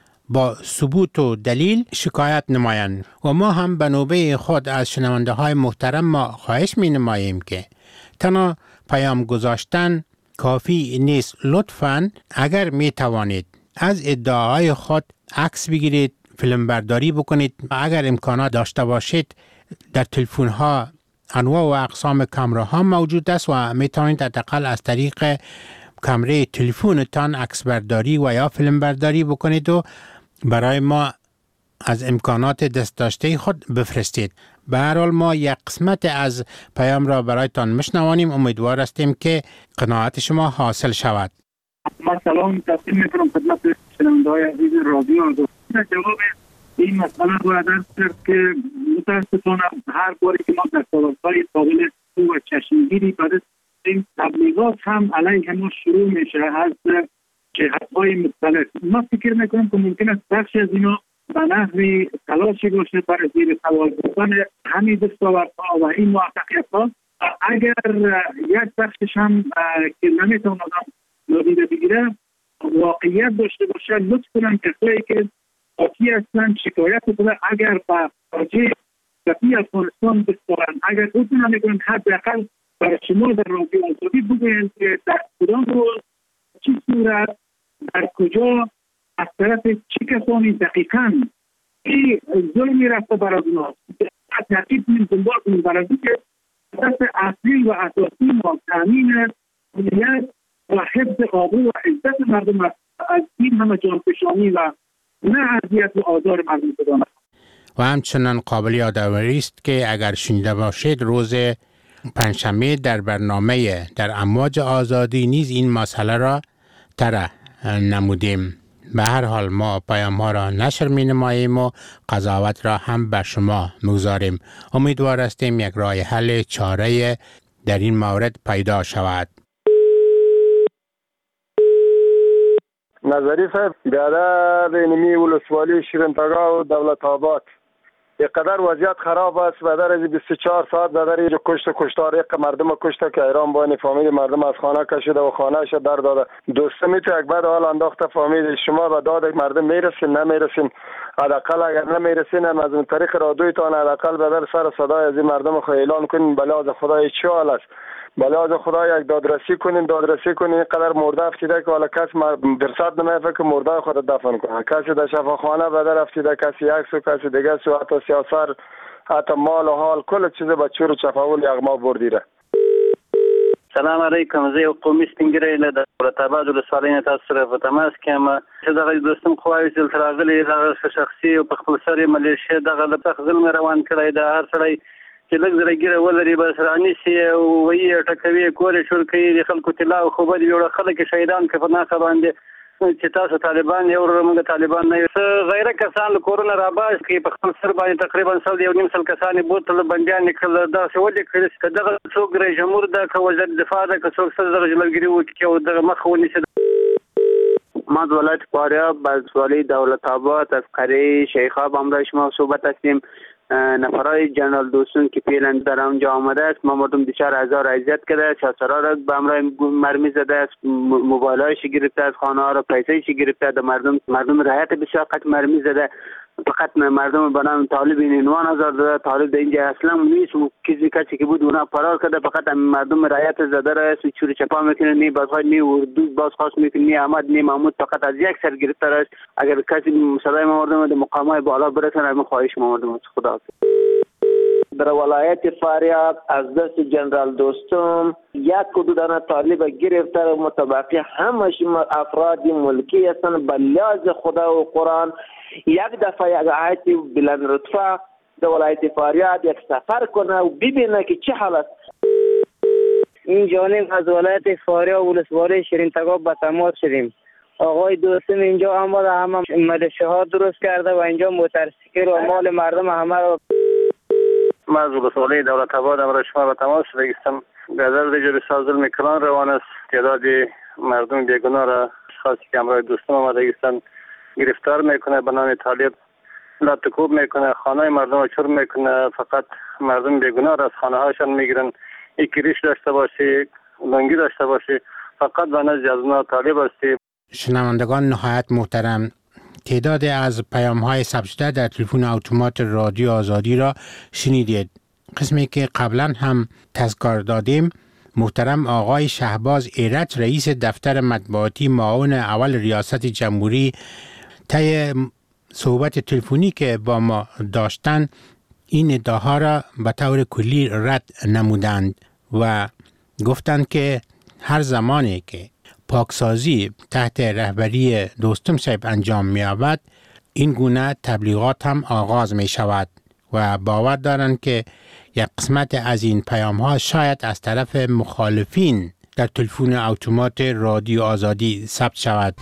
با ثبوت و دلیل شکایت نمایند. و ما هم به نوبه خود از شنونده های محترم ما خواهش می نماییم که تنها پیام گذاشتن کافی نیست. لطفاً اگر می توانید از ادعاهای خود عکس بگیرید، فیلم برداری بکنید. اگر امکانات داشته باشید در تلفن ها انواع و اقسام کامراها موجود است و می توانید حداقل از طریق کامره تلفنتان عکس برداری و یا فیلم برداری بکنید و برای ما از امکانات دست داشته خود بفرستید. به هر حال ما یک قسمت از پیام را برایتان میشنوانیم. امیدوار هستیم که قناعت شما حاصل شود. من سلام تقدیم میکنم خدمت شنونده‌های عزیز رادیو آزادی. در جواب این مسئله باید عرض کرد که متاسفانه هر باری که ما در سالهای قابل و چشمگیری برای این تبلیغات هم علیه ما شروع میشه از جهت‌های مختلف. ما فکر میکنم که ممکن است بخش از اینا به نحوی تلاشی باشه برای زیر سوال بردن همین دستاوردها و این موفقیت‌ها. اگر یک بخشش هم که نمیتونه نادیده بگیره واقعیت داشته باشه، لطف کنن کسایی که حاکی هستن شکایت کنن اگر به راجع به افغانستان بسپارن. اگر بتونن میگن حداقل برای شما در رادیو آزادی بگوین که در کدام روز چه صورت در کجا از طرف چه کسانی دقیقاً این ظلمی رفته بر از اونا تحقیق کنیم، دنبال کنیم برای اینکه اساس اصلی و اساسی ما تامین امنیت و حفظ آبرو و عزت مردم از این همه جانفشانی و نه اذیت و آزار مردم بدانند. و همچنان قابل یادآوری است که اگر شنیده باشید روز پنجشنبه در برنامه در امواج آزادی نیز این مسئله را طرح نمودیم. به هر حال ما پیام ها را نشر می نماییم و قضاوت را هم به شما میگذاریم. امیدوار هستیم یک راه حل چاره در این مورد پیدا شود. نظری صاحب بیادر اینمی ولسوالی شیرینتگاه و دولت آباد اینقدر وضعیت خراب است. بدر از بیست و چهار ساعت بدر اینجا کشت و کشتار یک مردم کشته که ایران با این فامیل مردم از خانه کشیده و خانه شد در داده. دوستمی تو یک بعد حال انداخته فامیل شما به داد مردم میرسین نمیرسین. حداقل اگر نمیرسین هم از طریق رادیویتان حداقل بدر سر صدای از این مردم خو اعلان کنین بله از خدای چه حال است. بله از خدا یک دادرسی کنین دادرسی کنین. اینقدر مرده افتیده که حالا کس درصد نمیفه که مرده خود دفن کنه. کسی در شفاخانه بدر افتیده، کسی یک سو کسی دیگه سو، حتی سیاسر حتی مال و حال کل چیز بچه رو چفاول یغما بردیره. سلام علیکم. زه قومي سپینګری له دولت آباد ولسوالۍ نه تاسو سره په تماس کې یم. چې دغه دوستم خواهش دلته راغلی دغه شخصي او په خپل سر یې ملیشیا دغه د تخ ظلم روان کړی د هر سړی چې لږ زره ګیره ولري بس رانیسي او وایي ټکوي کورې شور کوي د خلکو طلا او خو بد جوړه خلک شهیدان کې په ناخه باندې چې تاسو طالبان یو موږ طالبان نه یو غیره کسان له کورونه راباس کې په خپل سر باندې تقریبا سل یو نیم سل کسان بوتل بندیان کړل دا څه ولې کړل چې دغه څوک رئیس جمهور د وزیر دفاع د څوک سره د جمهوریت وکړي او د مخ ونیسي. ما ولایت فاریاب ولسوالی دولت آباد از قریه شیخاب امروز شما صحبت هستیم. نفرای جنرال دوستون که پیلن در آنجا آمده است ما مردم بیشتر هزار اذیت کرده چهارصد را به امرای مرمی زده است موبایل هایش گرفته از خانه ها را پیسه‌ایش گرفته در مردم مردم رعایت بسیار قد مرمی زده فقط مردم بنام طالب این نوان هزار داده طالب در اینجا اصلا نیست و کسی کسی که بود اونا فرار کرده فقط مردم رعایت زده را است و چوری چپا میکنه نی بازخواست نی اردو بازخواست میکنه نی احمد نی محمود فقط از یک سر گرفته است. اگر کسی صدای ما مردم در مقامات بالا برسن من خواهش ما مردم خدا در ولایت فاریاب از دست جنرال دوستم یک حدودانه طالب گرفته متبقی همش افراد ملکی هستند به لحاظ خدا و قرآن. یک دفعه یک آیت بلند رتبه در ولایت فاریاب یک سفر کنه و ببینه که چه حال است. این جانب از ولایت فاریاب ولسوالی شیرین تگاب به تماس شدیم. آقای دوستم اینجا آمده همه ملیشه‌ها درست کرده و اینجا موتورسیکل و مال مردم همه رو ما از ولسوالی دولت آباد امروز شما به تماس رسیدم. به نظر جوری ظلم کلان روان است. تعداد مردم بیگناه را اشخاصی که امروز دوستم آمده هستند گرفتار میکنه به نام طالب لطکوب میکنه خانه مردم رو چور میکنه فقط مردم بیگناه را از خانه هاشون میگیرن یک ریش داشته باشی لنگی داشته باشی فقط به نزد از اونا طالب هستی. شنوندگان نهایت محترم تعداد از پیام های ثبت شده در تلفن اتومات رادیو آزادی را شنیدید. قسمی که قبلا هم تذکر دادیم محترم آقای شهباز ایرج رئیس دفتر مطبوعاتی معاون اول ریاست جمهوری طی صحبت تلفنی که با ما داشتند این ادعاها را به طور کلی رد نمودند و گفتند که هر زمانی که پاکسازی تحت رهبری دوستم صاحب انجام می یابد این گونه تبلیغات هم آغاز می شود و باور دارند که یک قسمت از این پیام ها شاید از طرف مخالفین در تلفن اتومات رادیو آزادی ثبت شود.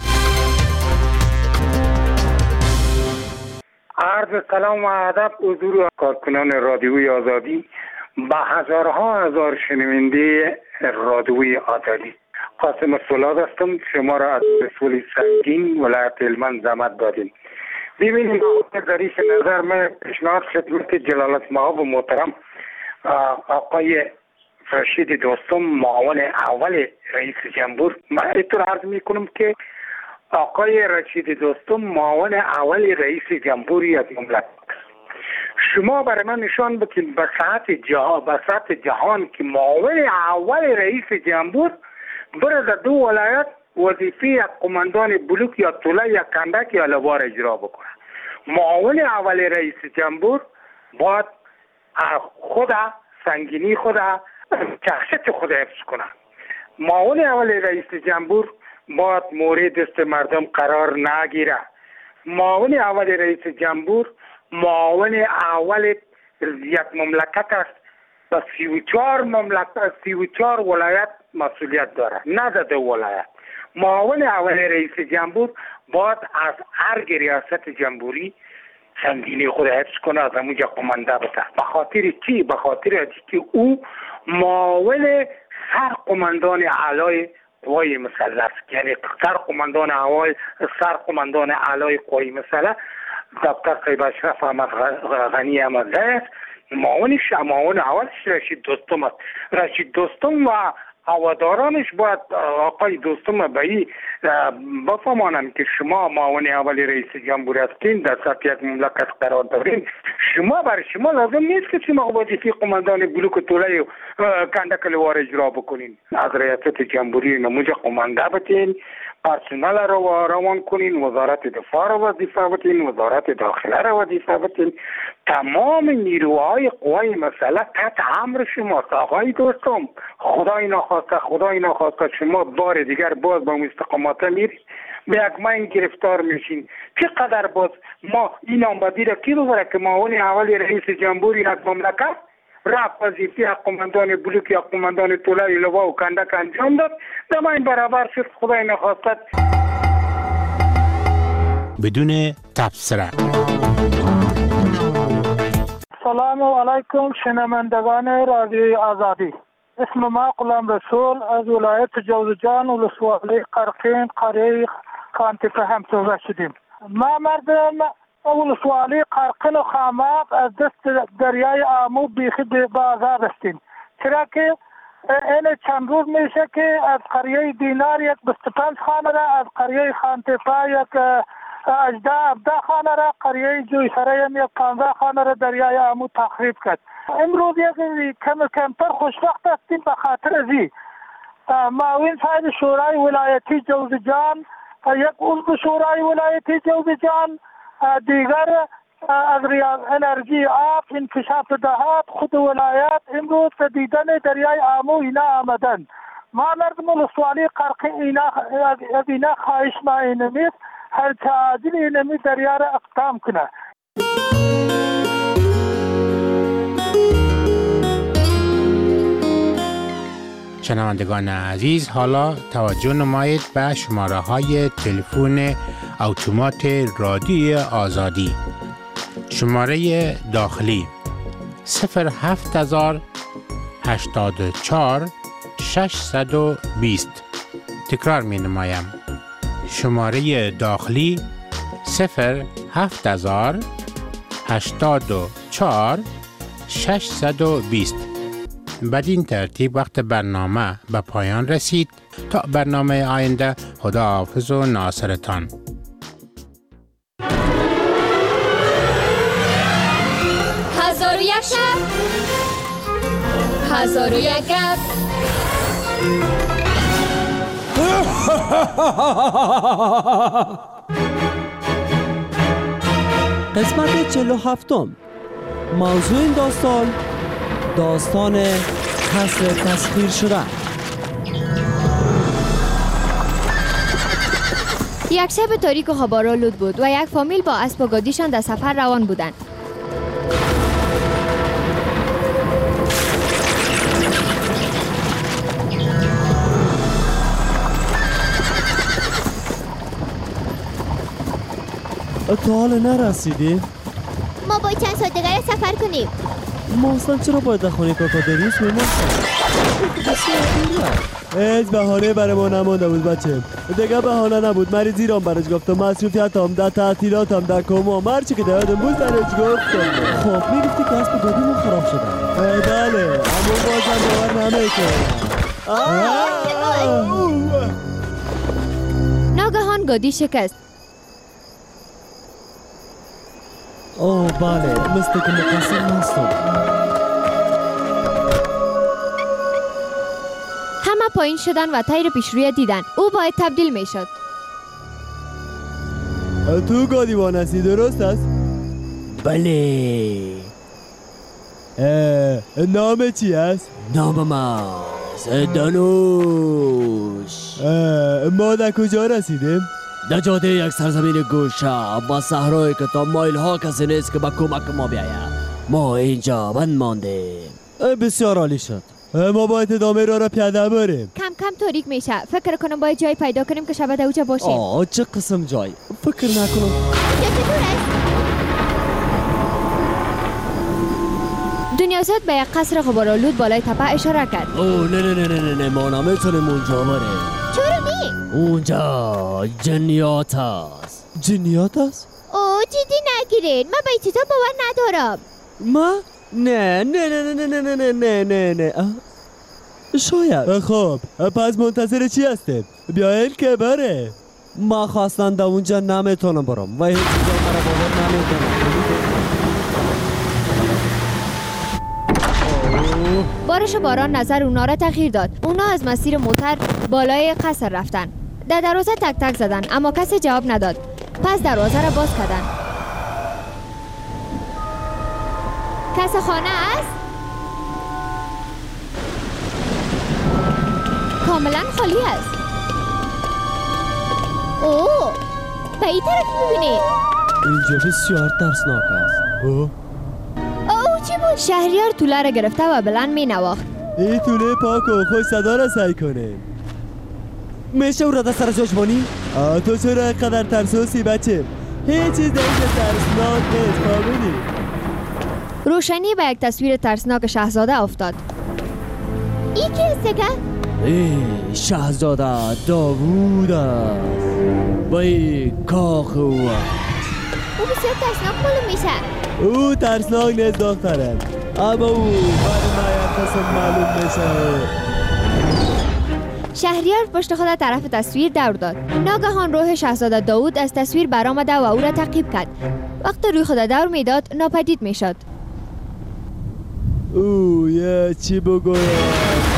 عرض سلام و ادب حضور کارکنان رادیوی آزادی با هزارها هزار شنونده رادیوی آزادی. قاسم فولاد هستم. شما را از رسول سنگین ولایت هلمند زحمت دادیم. ببینید ظریف نظر من پیشنهاد خدمت جلالت مآب و محترم آقای رشید دوستم معاون اول رئیس جمهور من اینطور عرض میکنم که آقای رشید دوستم معاون اول رئیس جمهوری از مملکت شما برای من نشان بدید به سطح جهان به سطح جهان که معاون اول رئیس جمهور بره در دو ولایت وظیفه یک قماندان بلوک یا طوله یا کندک یا لوار اجرا بکنه. معاون اول رئیس جمهور باید خود سنگینی خود شخصیت خود حفظ کنه. معاون اول رئیس جمهور باید مورد دست مردم قرار نگیره. معاون اول رئیس جمهور معاون اول یک مملکت است و سی و چهار مملکت سی و چهار ولایت مسئولیت داره نه دو ولایت. معاون اول رئیس جمهور باید از هر ریاست جمهوری سنگینی خود حفظ کنه از اونجا قمانده بده. به خاطر چی؟ به خاطر که او معاون سر قماندان اعلای قوای مسلح یعنی سر قماندان اول سر قماندان اعلای قوای مسلح دکتر قیب اشرف احمد غنی احمد است. معاونش معاون اولش رشید دوستم است. رشید دوستم و هوادارانش باید آقای دوستم بایی بفهمانند که شما معاون اول رئیس جمهور هستین در سطح یک مملکت قرار دارین. شما برای شما لازم نیست که شما وظیفه قماندان بلوک طوله و کندک لوار اجرا بکنین. از ریاست جمهوری نموجه قمانده بتین پرسنل را روان کنین، وزارت دفاع را وظیفه بتین، وزارت داخله را وظیفه بتین، تمام نیروهای قوای مسلح تحت امر شما. آقای دوستم، خدای نخواسته خدای نخواسته شما بار دیگر باز با مستقامات میری به یک من گرفتار میشین. چقدر باز ما این آمدی را کی ببره که معاون اول رئیس جمهوری یک مملکت رفت وظیفه قماندان بلوک یا قماندان طلای لوا و کندک انجام داد، در این برابر شد خدای نخواستد. بدون تبصره. سلام علیکم شنوندگان رادیوی آزادی. اسم ما غلام رسول از ولایت جوزجان ولسوالی قرقین قریه خانتفه همسوزه شدیم. ما مردم ولسوالی قرقین و خاماب از دست دریای آمو بیخی بازار هستیم، چرا که این چند روز میشه که از قریه دینار یک بیست و پنج خانه را، از قریه خانتفه یک اجده ابده خانه را، قریه جویسره هم یک پانزده خانه را دریای آمو تخریب کرد. امروز یک کم کمتر خوشبخت هستیم به خاطر ازی معاون صاحب شورای ولایتی جوزجان، یک عضو شورای ولایتی جوزجان، دیگر از ریاض انرژی آب، انکشاف دهات، خود ولایت امروز به دیدن دریای آمو اینا آمدن. ما مردم ولسوالی قرقین اینا از اینا خواهش ما اینمیست هر چه عاجل اینمی دریا را اقدام کنه. شنوندگان عزیز، حالا توجه نمایید به شماره های تلفن اتومات رادیوی آزادی. شماره داخلی صفر هفت هزار هشتاد و چهار ششصد و بیست. تکرار می نمایم. شماره داخلی صفر هفت هزار هشتاد و چهار ششصد و بیست. بدین ترتیب وقت برنامه به پایان رسید. تا برنامه آینده، خداحافظ و ناصرتان. هزار و یک شب، هزار و یک گپ. قسمت چهل و هفتم. موضوع این داستان داستان قصر تسخیر شده. یک شب تاریک و هوارآلود بود و یک فامیل با اسب و گادیشان در سفر روان بودند. تا حالا نرسیدیم؟ ما باید چند ساعت دیگر سفر کنیم. ما اصلا چرا باید در خانه کاکا دریوس میمون؟ هیچ بهانه برای ما نمانده بود بچه. دیگه بهانه نبود، مریضی رام برش گفتم، مصروفیت هم در تعطیلات هم در کمام هرچی که دیادم بود برش گفتم. خب میگفتی که اسب گادیمون خراب شده. بله اما بازم باور نمیکنم. ناگهان گادی شکست. اوه بله، مثل که مقصر هستم. همه پایین شدن و تیر پیشروی دیدن. او باید تبدیل می شد. تو گادیوان هستی، درست است؟ بله. نام چی است؟ نام من دانوش. ما در کجا رسیدیم؟ در جاده یک سرزمین گوشه با صحرایی که تا مایل ها کسی نیست که با کمک ما بیاید. ما اینجا بند ماندیم. بسیار عالی شد. ما باید ادامه راه را پیاده بریم. کم کم تاریک میشه. فکر کنم باید جای پیدا کنیم که شب اوجا باشیم. آه چه قسم جای؟ فکر نکنم. دنیازاد به یک قصر غبارآلود بالای تپه اشاره کرد. اوه نه نه نه نه نه ما نمیتونیم اونجا بریم. چرا نی؟ اونجا جنیات هست. جنیات هست؟ اوه جدی نگیرین، من به چیزا باور ندارم. ما؟ نه نه نه نه نه نه نه نه نه شاید. خب پس منتظر چی هستیم؟ بیاین که بره. ما خواستن در اونجا نمیتونم برم و هیچ چیزا مرا باور نمیتونم. بارش باران نظر اونا را تغییر داد. اونا از مسیر موتر بالای قصر رفتن. در دروازه تک تک زدن اما کسی جواب نداد. پس دروازه را باز کردن. کسی خانه است؟ کاملا خالی است. اوه به این طرف ببینید. اینجا بسیار ترسناک است. اوه اوه چی بود؟ شهریار توله را گرفته و بلند می نواخت. این توله پاک و خوش صدا را سعی کنه. میشه او را دست را جاش بانی؟ تو چرا اینقدر ترسوسی بچه؟ هیچ چیز دیگه ترسناک نیست فهمیدی؟ روشنی به یک تصویر ترسناک شاهزاده افتاد. این کیسته که؟ ای شاهزاده داوود است و این کاخ او است. او بسیار ترسناک معلوم میشه. او ترسناک نیست دخترم، اما او برای ما یک قسم معلوم میشه. شهریار پشت خود طرف تصویر دور داد. ناگهان روح شاهزاده داوود از تصویر برآمده و او را تعقیب کرد. وقتی روی خود دور میداد ناپدید میشد. او یه چی بگویم؟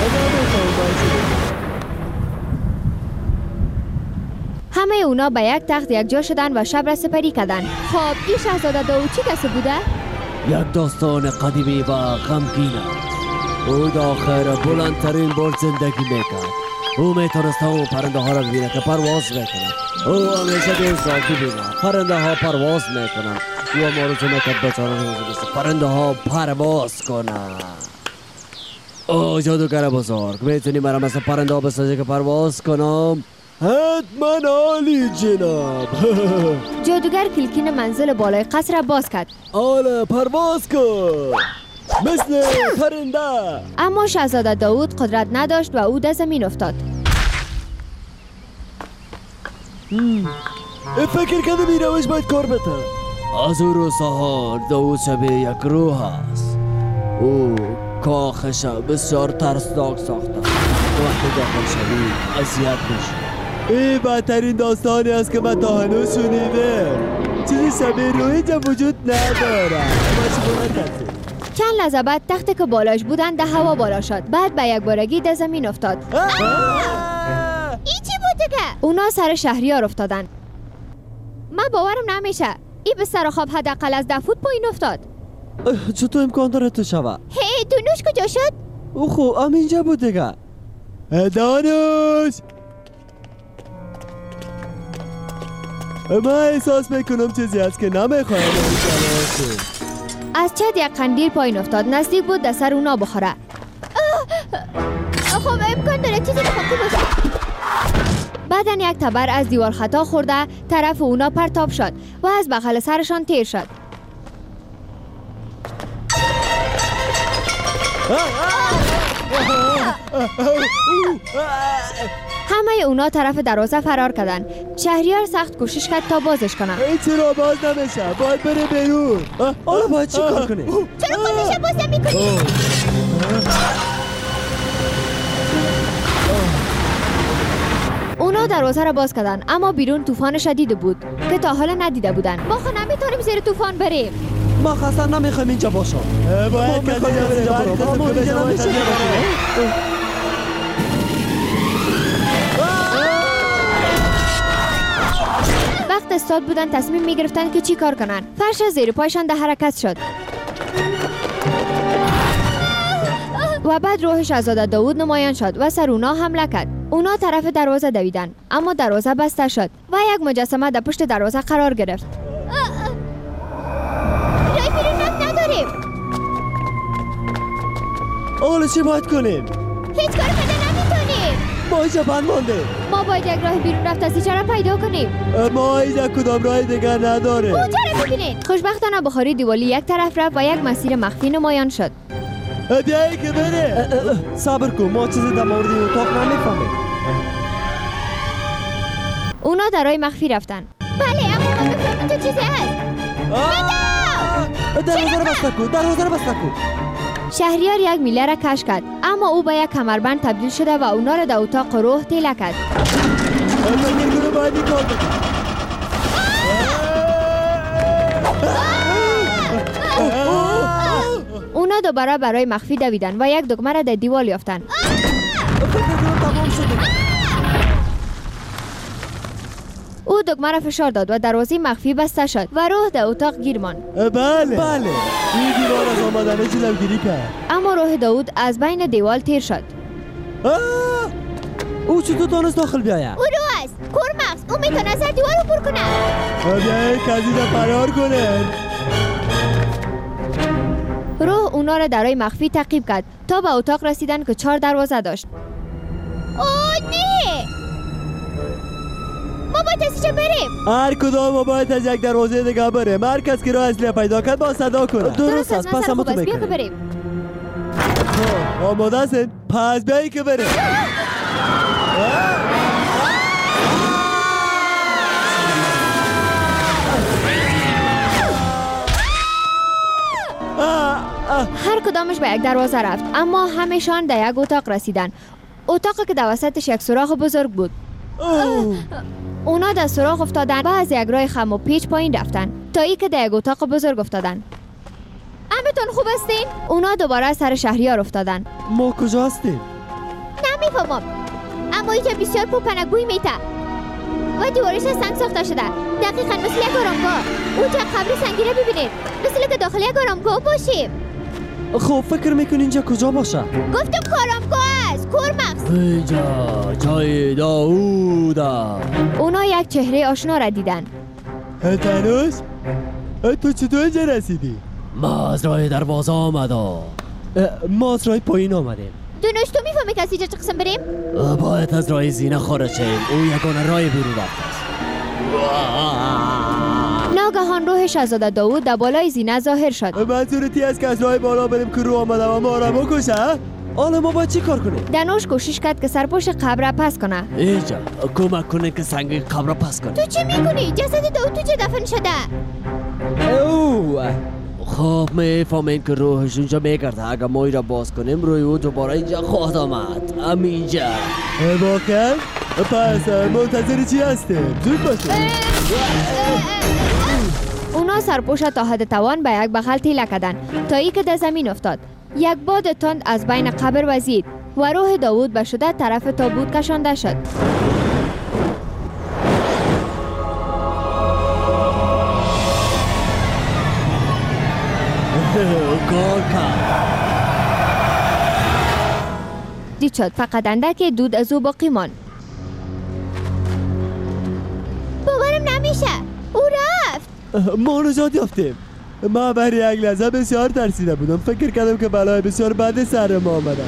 همه اونا به یک تخت یک جا شدن و شب را سپری کردن. خب این شاهزاده داوود چی کسی بوده؟ یک داستان قدیمی و غمگین است. او داخل بلندترین برج زندگی میکرد. او میتونست اون پرنده ها را ببینه که پرواز میکنن. او همیشه دوست را ببینه پرنده ها پرواز میکنن. او هم آرزو میکرد بچاره روزی پرنده ها پرواز کنن. او جادوگر بزرگ، میتونی مرا مثل پرنده ها بسازی که پرواز کنم؟ حتما عالی جناب. جادوگر کلکین منزل بالای قصر را باز کرد. آله پرواز کن مثل پرنده. اما شاهزاده داوود قدرت نداشت و او در زمین افتاد. فکر کردم این روش باید کار بده. از او رو سهار داوود شبیه یک روح است. او کاخش بسیار ترسناک ساخته. وقتی داخل شوی اذیت میشه. این بدترین داستانی است که من تا هنوز شنیده. چیزی شبیه روح اینجا وجود نداره. چند لحظه بعد تختی که بالاش بودن در هوا بالا شد. بعد به یک بارگی در زمین افتاد. این چی بوده که؟ اونا سر شهریار افتادن. من باورم نمیشه. این به سر خواب حداقل از ده فوت پایین افتاد. چطور امکان داره تو شوه؟ هی دانوش کجا شد؟ او خو ام اینجا بود دیگه. دانوش من احساس میکنم چیزی هست که نمیخواهم از چت یک قندیل پایین افتاد. نزدیک بود در سر اونا بخوره. خب امکان داره چیزی بخواه باشه. بعدن یک تبر از دیوار خطا خورده طرف اونا پرتاب شد و از بغل سرشان تیر شد. همه اونا طرف دروازه فرار کردن. شهریار سخت کوشش کرد تا بازش کنه. ای چرا باز نمیشه؟ باید بره بیرون. حالا باید چی کار کنی؟ چرا خودشه باز نمیکنی؟ اونا دروازه را باز کردن اما بیرون طوفان شدید بود که تا حالا ندیده بودن. ما خود نمیتونیم زیر طوفان بریم. ما خواستن نمیخوایم اینجا باشم. باید میخوایم اینجا برم. ما اینجا نمیشه. وقت استاد بودن تصمیم میگرفتن که چی کار کنن. فرش زیر پایشان در حرکت شد و بعد روح شاهزاده داوود نمایان شد و سر اونا حمله کرد. اونا طرف دروازه دویدن اما دروازه بسته شد و یک مجسمه در پشت دروازه قرار گرفت. رای بیرون نداریم. حالا چی باید کنیم؟ هیچ کار پیدا نمیتونیم. ما اینجا بند مانده. ما باید یک راه بیرون رفت از چرا پیدا کنیم. ما اینجا کدام راه دیگر نداره. اونجا رو ببینید. خوشبختانه بخاری دیوالی یک طرف رفت و یک مسیر مخفی نمایان شد. بیایی که بره. صبر کن ما چیزی در مورد این اتاق نمیفهمیم. اونا در راه مخفی رفتن. بله اما ما بفهمیم تو چیزی هست. دروازه رو بسته کن. دروازه رو بسته کن. شهریار یک میله را کش کرد اما او به یک کمربند تبدیل شده و اونا را در اتاق روح تیله کرد. اونا دوباره برای مخفی دویدن و یک دکمه را در دیوار یافتن. او دکمه را فشار داد و دروازه مخفی بسته شد و روح در اتاق گیر ماند. بله بله این دیوار از آمدنه جلوگیری کرد. اما روح داوود از بین دیوال تیر شد. او چطور دانست داخل بیاید؟ او رو است کورمکس، او میتونه از دیوار رو پر کنه. بیایید کسی را فرار کنه. روح اونا را درای مخفی تعقیب کرد تا به اتاق رسیدن که چهار دروازه داشت. اوه نه، ما باید از اینجا بریم. هر کدام ما باید از یک دروازه دیگه بریم. هر کس که راه اصلی پیدا کرد با صدا کنه. درست است، پس هم تو میکنیم. بریم. آماده هستین؟ پس بیایی که بریم. هر کدامش به یک دروازه رفت، اما همشان در یک اتاق رسیدن. اتاقی که در وسطش یک سوراخ بزرگ بود. اونا در سوراخ افتادن و از یک راه خم و پیچ پایین رفتن تا ای که در یک اتاق بزرگ افتادن. همتون خوب هستین؟ اونا دوباره سر شهریار افتادن. ما کجا هستیم؟ نمیفهمم، اما اینجا بسیار پوپنگوی میته و دیوارش سنگ ساخته شده، دقیقا مثل یک آرامگاه. اونجا قبر سنگی را ببینید، مثل که داخل یک آرامگاه باشیم. خب فکر میکنی اینجا کجا باشه؟ گفتم آرامگاه است، کورمکس. اینجا جای داووده. اونا یک چهره آشنا را دیدن. تنوس؟ تو چطور اینجا رسیدی؟ ما از راه دروازه آمدم. ما از راه پایین آمدیم. دونش تو میفهمی که از اینجا چه قسم بریم؟ باید از راه زینه خارج شیم. او یگانه راه بیرون رفته است. ناگهان روح شاهزاده داوود در بالای زینه ظاهر شد. منظورتی است که از راه بالا بریم که رو آمده و ما را بکشه؟ حالا ما باید چی کار کنیم؟ دنوش کوشش کرد که سرپوش قبر را پس کنه. اینجا کمک کنه که سنگ قبر را پس کنه. تو چی میکنی؟ جسد داوود تو چه دفن شده؟ او خب میفهمین که روحش اونجا میگرده. اگر ما را باز کنیم روی او دوباره اینجا خواهد آمد. همینجا واقعا؟ پس منتظر چی هستیم؟ زود باشیم. اونا سرپوش تا حد توان به یک بغل تیله کردن تا ای که در زمین افتاد. یک باد تند از بین قبر وزید و روح داوود به شدت طرف تابوت کشانده شد. دید شد فقط اندک دود از او باقی ماند. باورم نمیشه، او رفت. ما نجات یافتیم. ما برای یک لحظه بسیار ترسیده بودم. فکر کردم که بلای بسیار بد سر ما آمدن.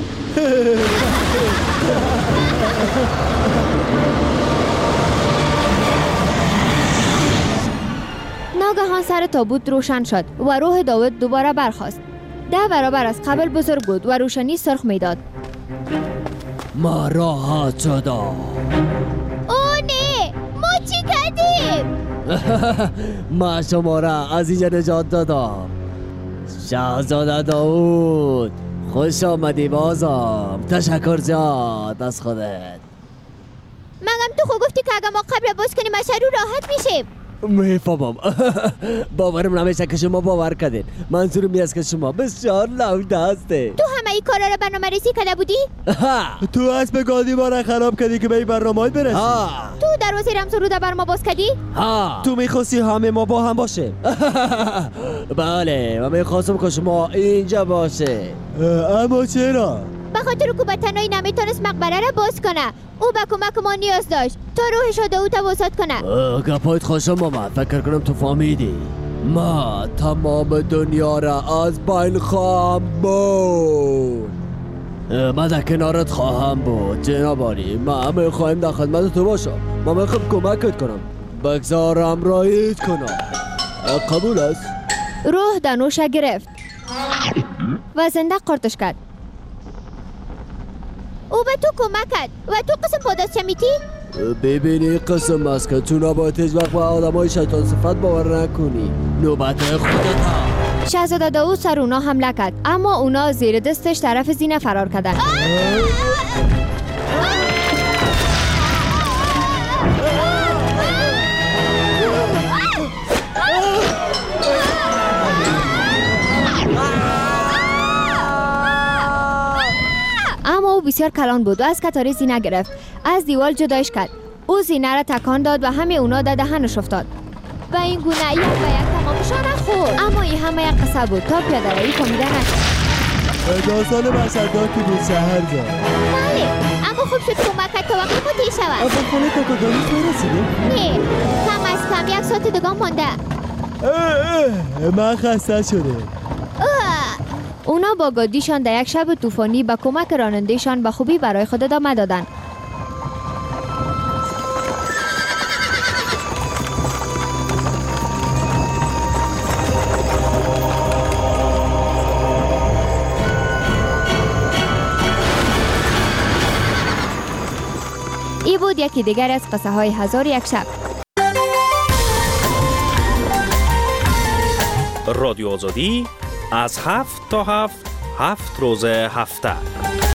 ناگهان سر تابوت روشن شد و روح داوود دوباره برخاست. ده برابر از قبل بزرگ بود و روشنی سرخ میداد. ما راحت شدم. اوه نه، ما چی کردیم؟ ما شما را از اینجا نجات دادم. شاهزاده داوود خوش آمدی بازم. تشکر زیاد از خودت. مگم تو خود گفتی که اگه ما قبر باز کنیم از شروع راحت میشیم. میفهمم. باورم نمیشه که شما باور کردین. منظورم این است که شما بسیار لوده هستی. تو همه این کارا رو برنامه ریزی کرده بودی؟ تو اسب گادی ما را خراب کردی که به این برنامه برسی. تو دروازه رمز رو در بر ما باز کردی؟ ها. تو میخواستی همه ما با هم باشه. بله، من میخواستم که شما اینجا باشه. اما چرا؟ به خاطر که به تنهایی نمیتونست مقبره را باز کنه. او به کمک ما نیاز داشت تا روحش را داوود وسط کنه. گپایت خوشم آمد. فکر کنم تو فهمیدی. ما تمام دنیا را از بین خواهم بود. من در کنارت خواهم بود جنابالی. ما میخوایم در خدمت تو باشم. ما میخوایم کمکت کنم. بگذارم رایت کنم. قبول است؟ روح دنوش گرفت و زنده قرتش کرد. او به تو کمک کرد و تو قسم پاداش چمیتی؟ ببینی قسم است که تو نباید هیچ وقت با آدم های شیطان صفت باور نکنی. نوبت خودت ها. شاهزاده داوود سر اونا حمله کرد، اما اونا زیر دستش طرف زینه فرار کردن. اما او بسیار کلان بود و از کتاری زینه گرفت. از دیوال جدایش کرد. او زینه را تکان داد و همه اونا در دهنش افتاد. و این گونه یک و یک تمامشان خورد. اما این همه یک قصه بود تا پیاده روی فهمیده نشد. داستان بسرداکی بود سهر جان. بله، اما خوب شد کمک تا وقتی پتی شود. اما خانه کاکادانیش برسیده؟ نه، کم از کم یک ساعت دیگه مانده. من خسته شده. اونا با گادیشان در یک شب طوفانی با کمک رانندهشان به خوبی برای خود ادامه دادند. ای بود یکی دیگر از قصه های هزار یک شب. رادیو آزادی از هفت تا هفت هفت روز هفته